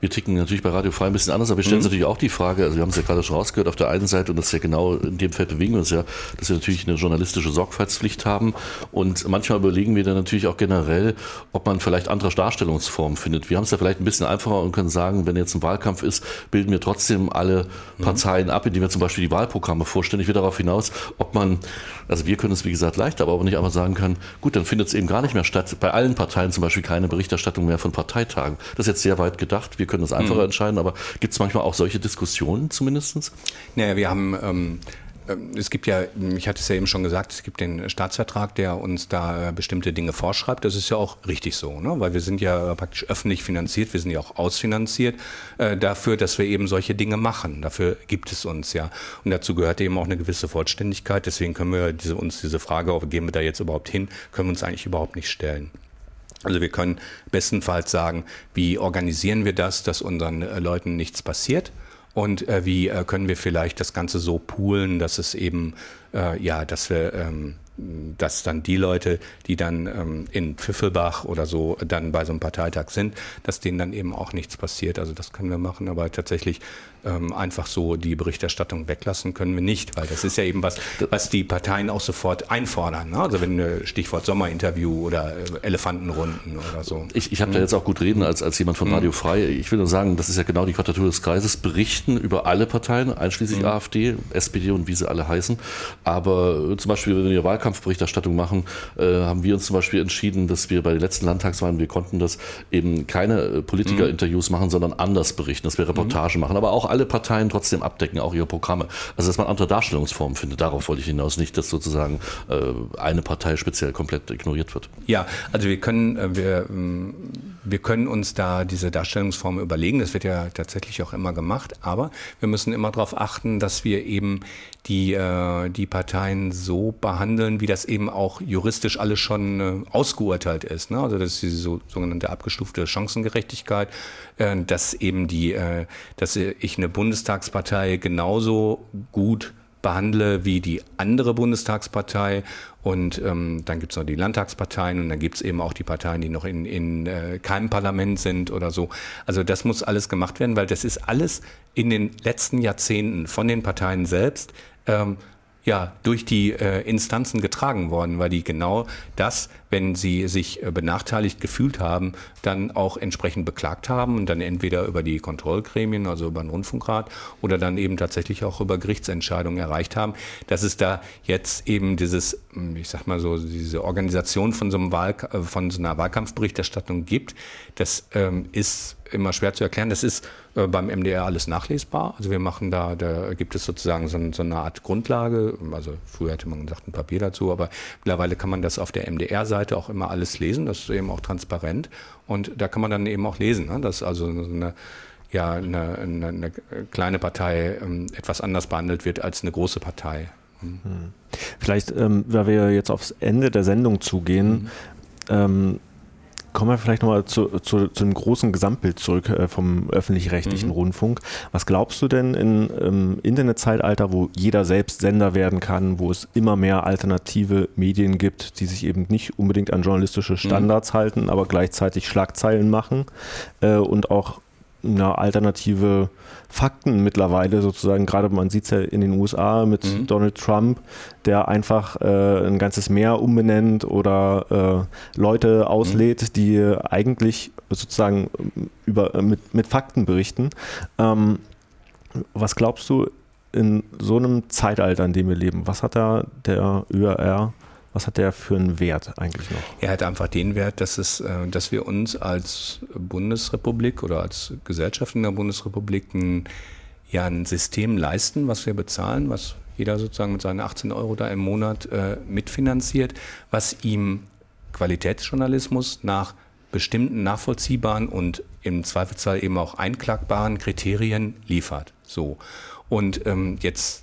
Wir ticken natürlich bei Radio Frei ein bisschen anders, aber wir stellen uns mhm. natürlich auch die Frage, also wir haben es ja gerade schon rausgehört, auf der einen Seite, und das ist ja genau in dem Feld bewegen wir uns ja, dass wir natürlich eine journalistische Sorgfaltspflicht haben und manchmal überlegen wir dann natürlich auch generell, ob man vielleicht andere Darstellungsformen findet. Wir haben es ja vielleicht ein bisschen einfacher und können sagen, wenn jetzt ein Wahlkampf ist, bilden wir trotzdem alle Parteien ab, indem wir zum Beispiel die Wahlprogramme vorstellen. Ich will darauf hinaus, ob man, also wir können es wie gesagt leichter, aber auch nicht einfach sagen können, gut, dann findet es eben gar nicht mehr statt. Bei allen Parteien zum Beispiel keine Berichterstattung mehr von Parteitagen. Das ist jetzt sehr weit gedacht, wir können das einfacher mhm. entscheiden, aber gibt es manchmal auch solche Diskussionen zumindest? Naja, wir haben... Ähm Es gibt ja, ich hatte es ja eben schon gesagt, es gibt den Staatsvertrag, der uns da bestimmte Dinge vorschreibt. Das ist ja auch richtig so, ne? Weil wir sind ja praktisch öffentlich finanziert, wir sind ja auch ausfinanziert äh, dafür, dass wir eben solche Dinge machen. Dafür gibt es uns ja. Und dazu gehört eben auch eine gewisse Vollständigkeit. Deswegen können wir diese, uns diese Frage, gehen wir da jetzt überhaupt hin, können wir uns eigentlich überhaupt nicht stellen. Also wir können bestenfalls sagen, wie organisieren wir das, dass unseren äh, Leuten nichts passiert? Und äh, wie äh, können wir vielleicht das Ganze so poolen, dass es eben, äh, ja, dass wir, ähm, dass dann die Leute, die dann ähm, in Pfiffelbach oder so dann bei so einem Parteitag sind, dass denen dann eben auch nichts passiert. Also das können wir machen, aber tatsächlich ähm, einfach so die Berichterstattung weglassen können wir nicht, weil das ist ja eben was, was die Parteien auch sofort einfordern. Ne? Also wenn äh, Stichwort Sommerinterview oder äh, Elefantenrunden oder so. Ich, ich habe mhm. da jetzt auch gut reden als, als jemand von Radio Frei. Ich will nur sagen, das ist ja genau die Quadratur des Kreises, berichten über alle Parteien, einschließlich mhm. AfD, S P D und wie sie alle heißen. Aber äh, zum Beispiel, wenn wir Wahlkampfberichterstattung machen, äh, haben wir uns zum Beispiel entschieden, dass wir bei den letzten Landtagswahlen, wir konnten das eben keine äh, Politikerinterviews mhm. machen, sondern anders berichten, dass wir Reportage mhm. machen, aber auch alle Parteien trotzdem abdecken, auch ihre Programme. Also dass man andere Darstellungsformen findet, darauf wollte ich hinaus, nicht, dass sozusagen äh, eine Partei speziell komplett ignoriert wird. Ja, also wir können, äh, wir, ähm, wir können uns da diese Darstellungsform überlegen, das wird ja tatsächlich auch immer gemacht, aber wir müssen immer darauf achten, dass wir eben die, äh, die Parteien so behandeln, wie das eben auch juristisch alles schon äh, ausgeurteilt ist. Ne? Also das ist diese so, sogenannte abgestufte Chancengerechtigkeit, äh, dass eben die, äh, dass ich eine Bundestagspartei genauso gut behandle wie die andere Bundestagspartei und ähm, dann gibt es noch die Landtagsparteien und dann gibt es eben auch die Parteien, die noch in, in äh, keinem Parlament sind oder so. Also das muss alles gemacht werden, weil das ist alles in den letzten Jahrzehnten von den Parteien selbst ähm, ja, durch die äh, Instanzen getragen worden, weil die genau das, wenn sie sich äh, benachteiligt gefühlt haben, dann auch entsprechend beklagt haben und dann entweder über die Kontrollgremien, also über den Rundfunkrat oder dann eben tatsächlich auch über Gerichtsentscheidungen erreicht haben, dass es da jetzt eben dieses, ich sag mal so, diese Organisation von so einem Wahl, von so einer Wahlkampfberichterstattung gibt. Das ähm, ist immer schwer zu erklären. Das ist äh, beim M D R alles nachlesbar. Also wir machen da, da gibt es sozusagen so, so eine Art Grundlage. Also früher hätte man gesagt ein Papier dazu, aber mittlerweile kann man das auf der M D R-Seite auch immer alles lesen. Das ist eben auch transparent und da kann man dann eben auch lesen, ne? Dass also eine, ja, eine, eine, eine kleine Partei ähm, etwas anders behandelt wird als eine große Partei. Hm. Vielleicht, ähm, weil wir jetzt aufs Ende der Sendung zugehen, mhm. ähm, kommen wir vielleicht nochmal zu, zu, zu dem großen Gesamtbild zurück äh, vom öffentlich-rechtlichen mhm. Rundfunk. Was glaubst du denn im ähm, Internetzeitalter, wo jeder selbst Sender werden kann, wo es immer mehr alternative Medien gibt, die sich eben nicht unbedingt an journalistische Standards mhm. halten, aber gleichzeitig Schlagzeilen machen äh, und auch eine alternative Fakten mittlerweile sozusagen, gerade man sieht es ja in den U S A mit mhm. Donald Trump, der einfach äh, ein ganzes Meer umbenennt oder äh, Leute auslädt, mhm. die eigentlich sozusagen über, mit, mit Fakten berichten. Ähm, was glaubst du in so einem Zeitalter, in dem wir leben, was hat da der Ö R R, was hat der für einen Wert eigentlich noch? Er hat einfach den Wert, dass, es, dass wir uns als Bundesrepublik oder als Gesellschaft in der Bundesrepublik ein, ja, ein System leisten, was wir bezahlen, was jeder sozusagen mit seinen achtzehn Euro da im Monat äh, mitfinanziert, was ihm Qualitätsjournalismus nach bestimmten nachvollziehbaren und im Zweifelsfall eben auch einklagbaren Kriterien liefert. So. Und ähm, jetzt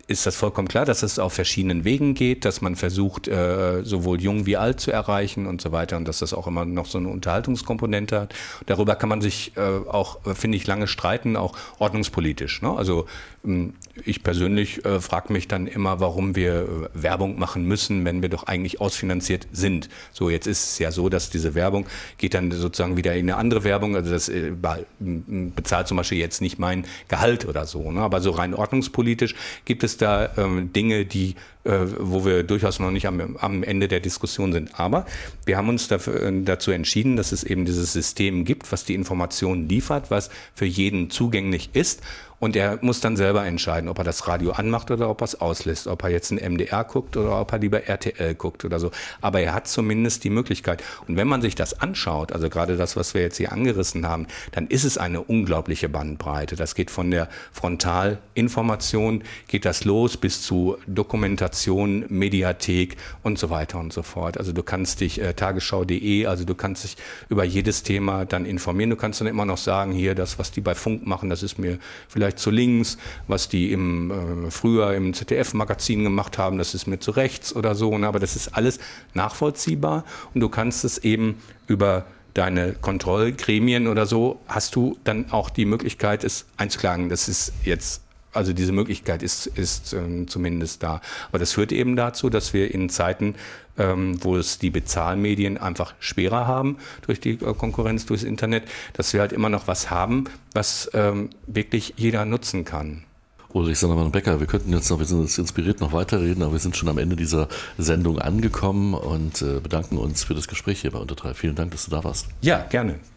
ist das vollkommen klar, dass es auf verschiedenen Wegen geht, dass man versucht, äh, sowohl jung wie alt zu erreichen und so weiter und dass das auch immer noch so eine Unterhaltungskomponente hat. Darüber kann man sich äh, auch, finde ich, lange streiten, auch ordnungspolitisch. Ne? Also ähm, ich persönlich äh, frage mich dann immer, warum wir äh, Werbung machen müssen, wenn wir doch eigentlich ausfinanziert sind. So, jetzt ist es ja so, dass diese Werbung geht dann sozusagen wieder in eine andere Werbung, also das äh, bezahlt zum Beispiel jetzt nicht mein Gehalt oder so, ne? Aber so rein ordnungspolitisch gibt es da ähm, Dinge, die, äh, wo wir durchaus noch nicht am, am Ende der Diskussion sind. Aber wir haben uns dafür, äh, dazu entschieden, dass es eben dieses System gibt, was die Informationen liefert, was für jeden zugänglich ist. Und er muss dann selber entscheiden, ob er das Radio anmacht oder ob er es auslässt, ob er jetzt ein M D R guckt oder ob er lieber R T L guckt oder so. Aber er hat zumindest die Möglichkeit. Und wenn man sich das anschaut, also gerade das, was wir jetzt hier angerissen haben, dann ist es eine unglaubliche Bandbreite. Das geht von der Frontalinformation, geht das los bis zu Dokumentation, Mediathek und so weiter und so fort. Also du kannst dich, äh, tagesschau punkt de, also du kannst dich über jedes Thema dann informieren. Du kannst dann immer noch sagen, hier, das, was die bei Funk machen, das ist mir vielleicht zu links, was die im äh, früher im Z D F-Magazin gemacht haben, das ist mir zu rechts oder so, ne? Aber das ist alles nachvollziehbar und du kannst es eben über deine Kontrollgremien oder so, hast du dann auch die Möglichkeit, es einzuklagen. Das ist jetzt, also diese Möglichkeit ist, ist ähm, zumindest da. Aber das führt eben dazu, dass wir in Zeiten, ähm, wo es die Bezahlmedien einfach schwerer haben durch die äh, Konkurrenz, durchs Internet, dass wir halt immer noch was haben, was ähm, wirklich jeder nutzen kann. Ulrich Sondermann-Becker, wir könnten jetzt noch, wir sind jetzt inspiriert, noch weiterreden, aber wir sind schon am Ende dieser Sendung angekommen und äh, bedanken uns für das Gespräch hier bei Unter drei. Vielen Dank, dass du da warst. Ja, gerne.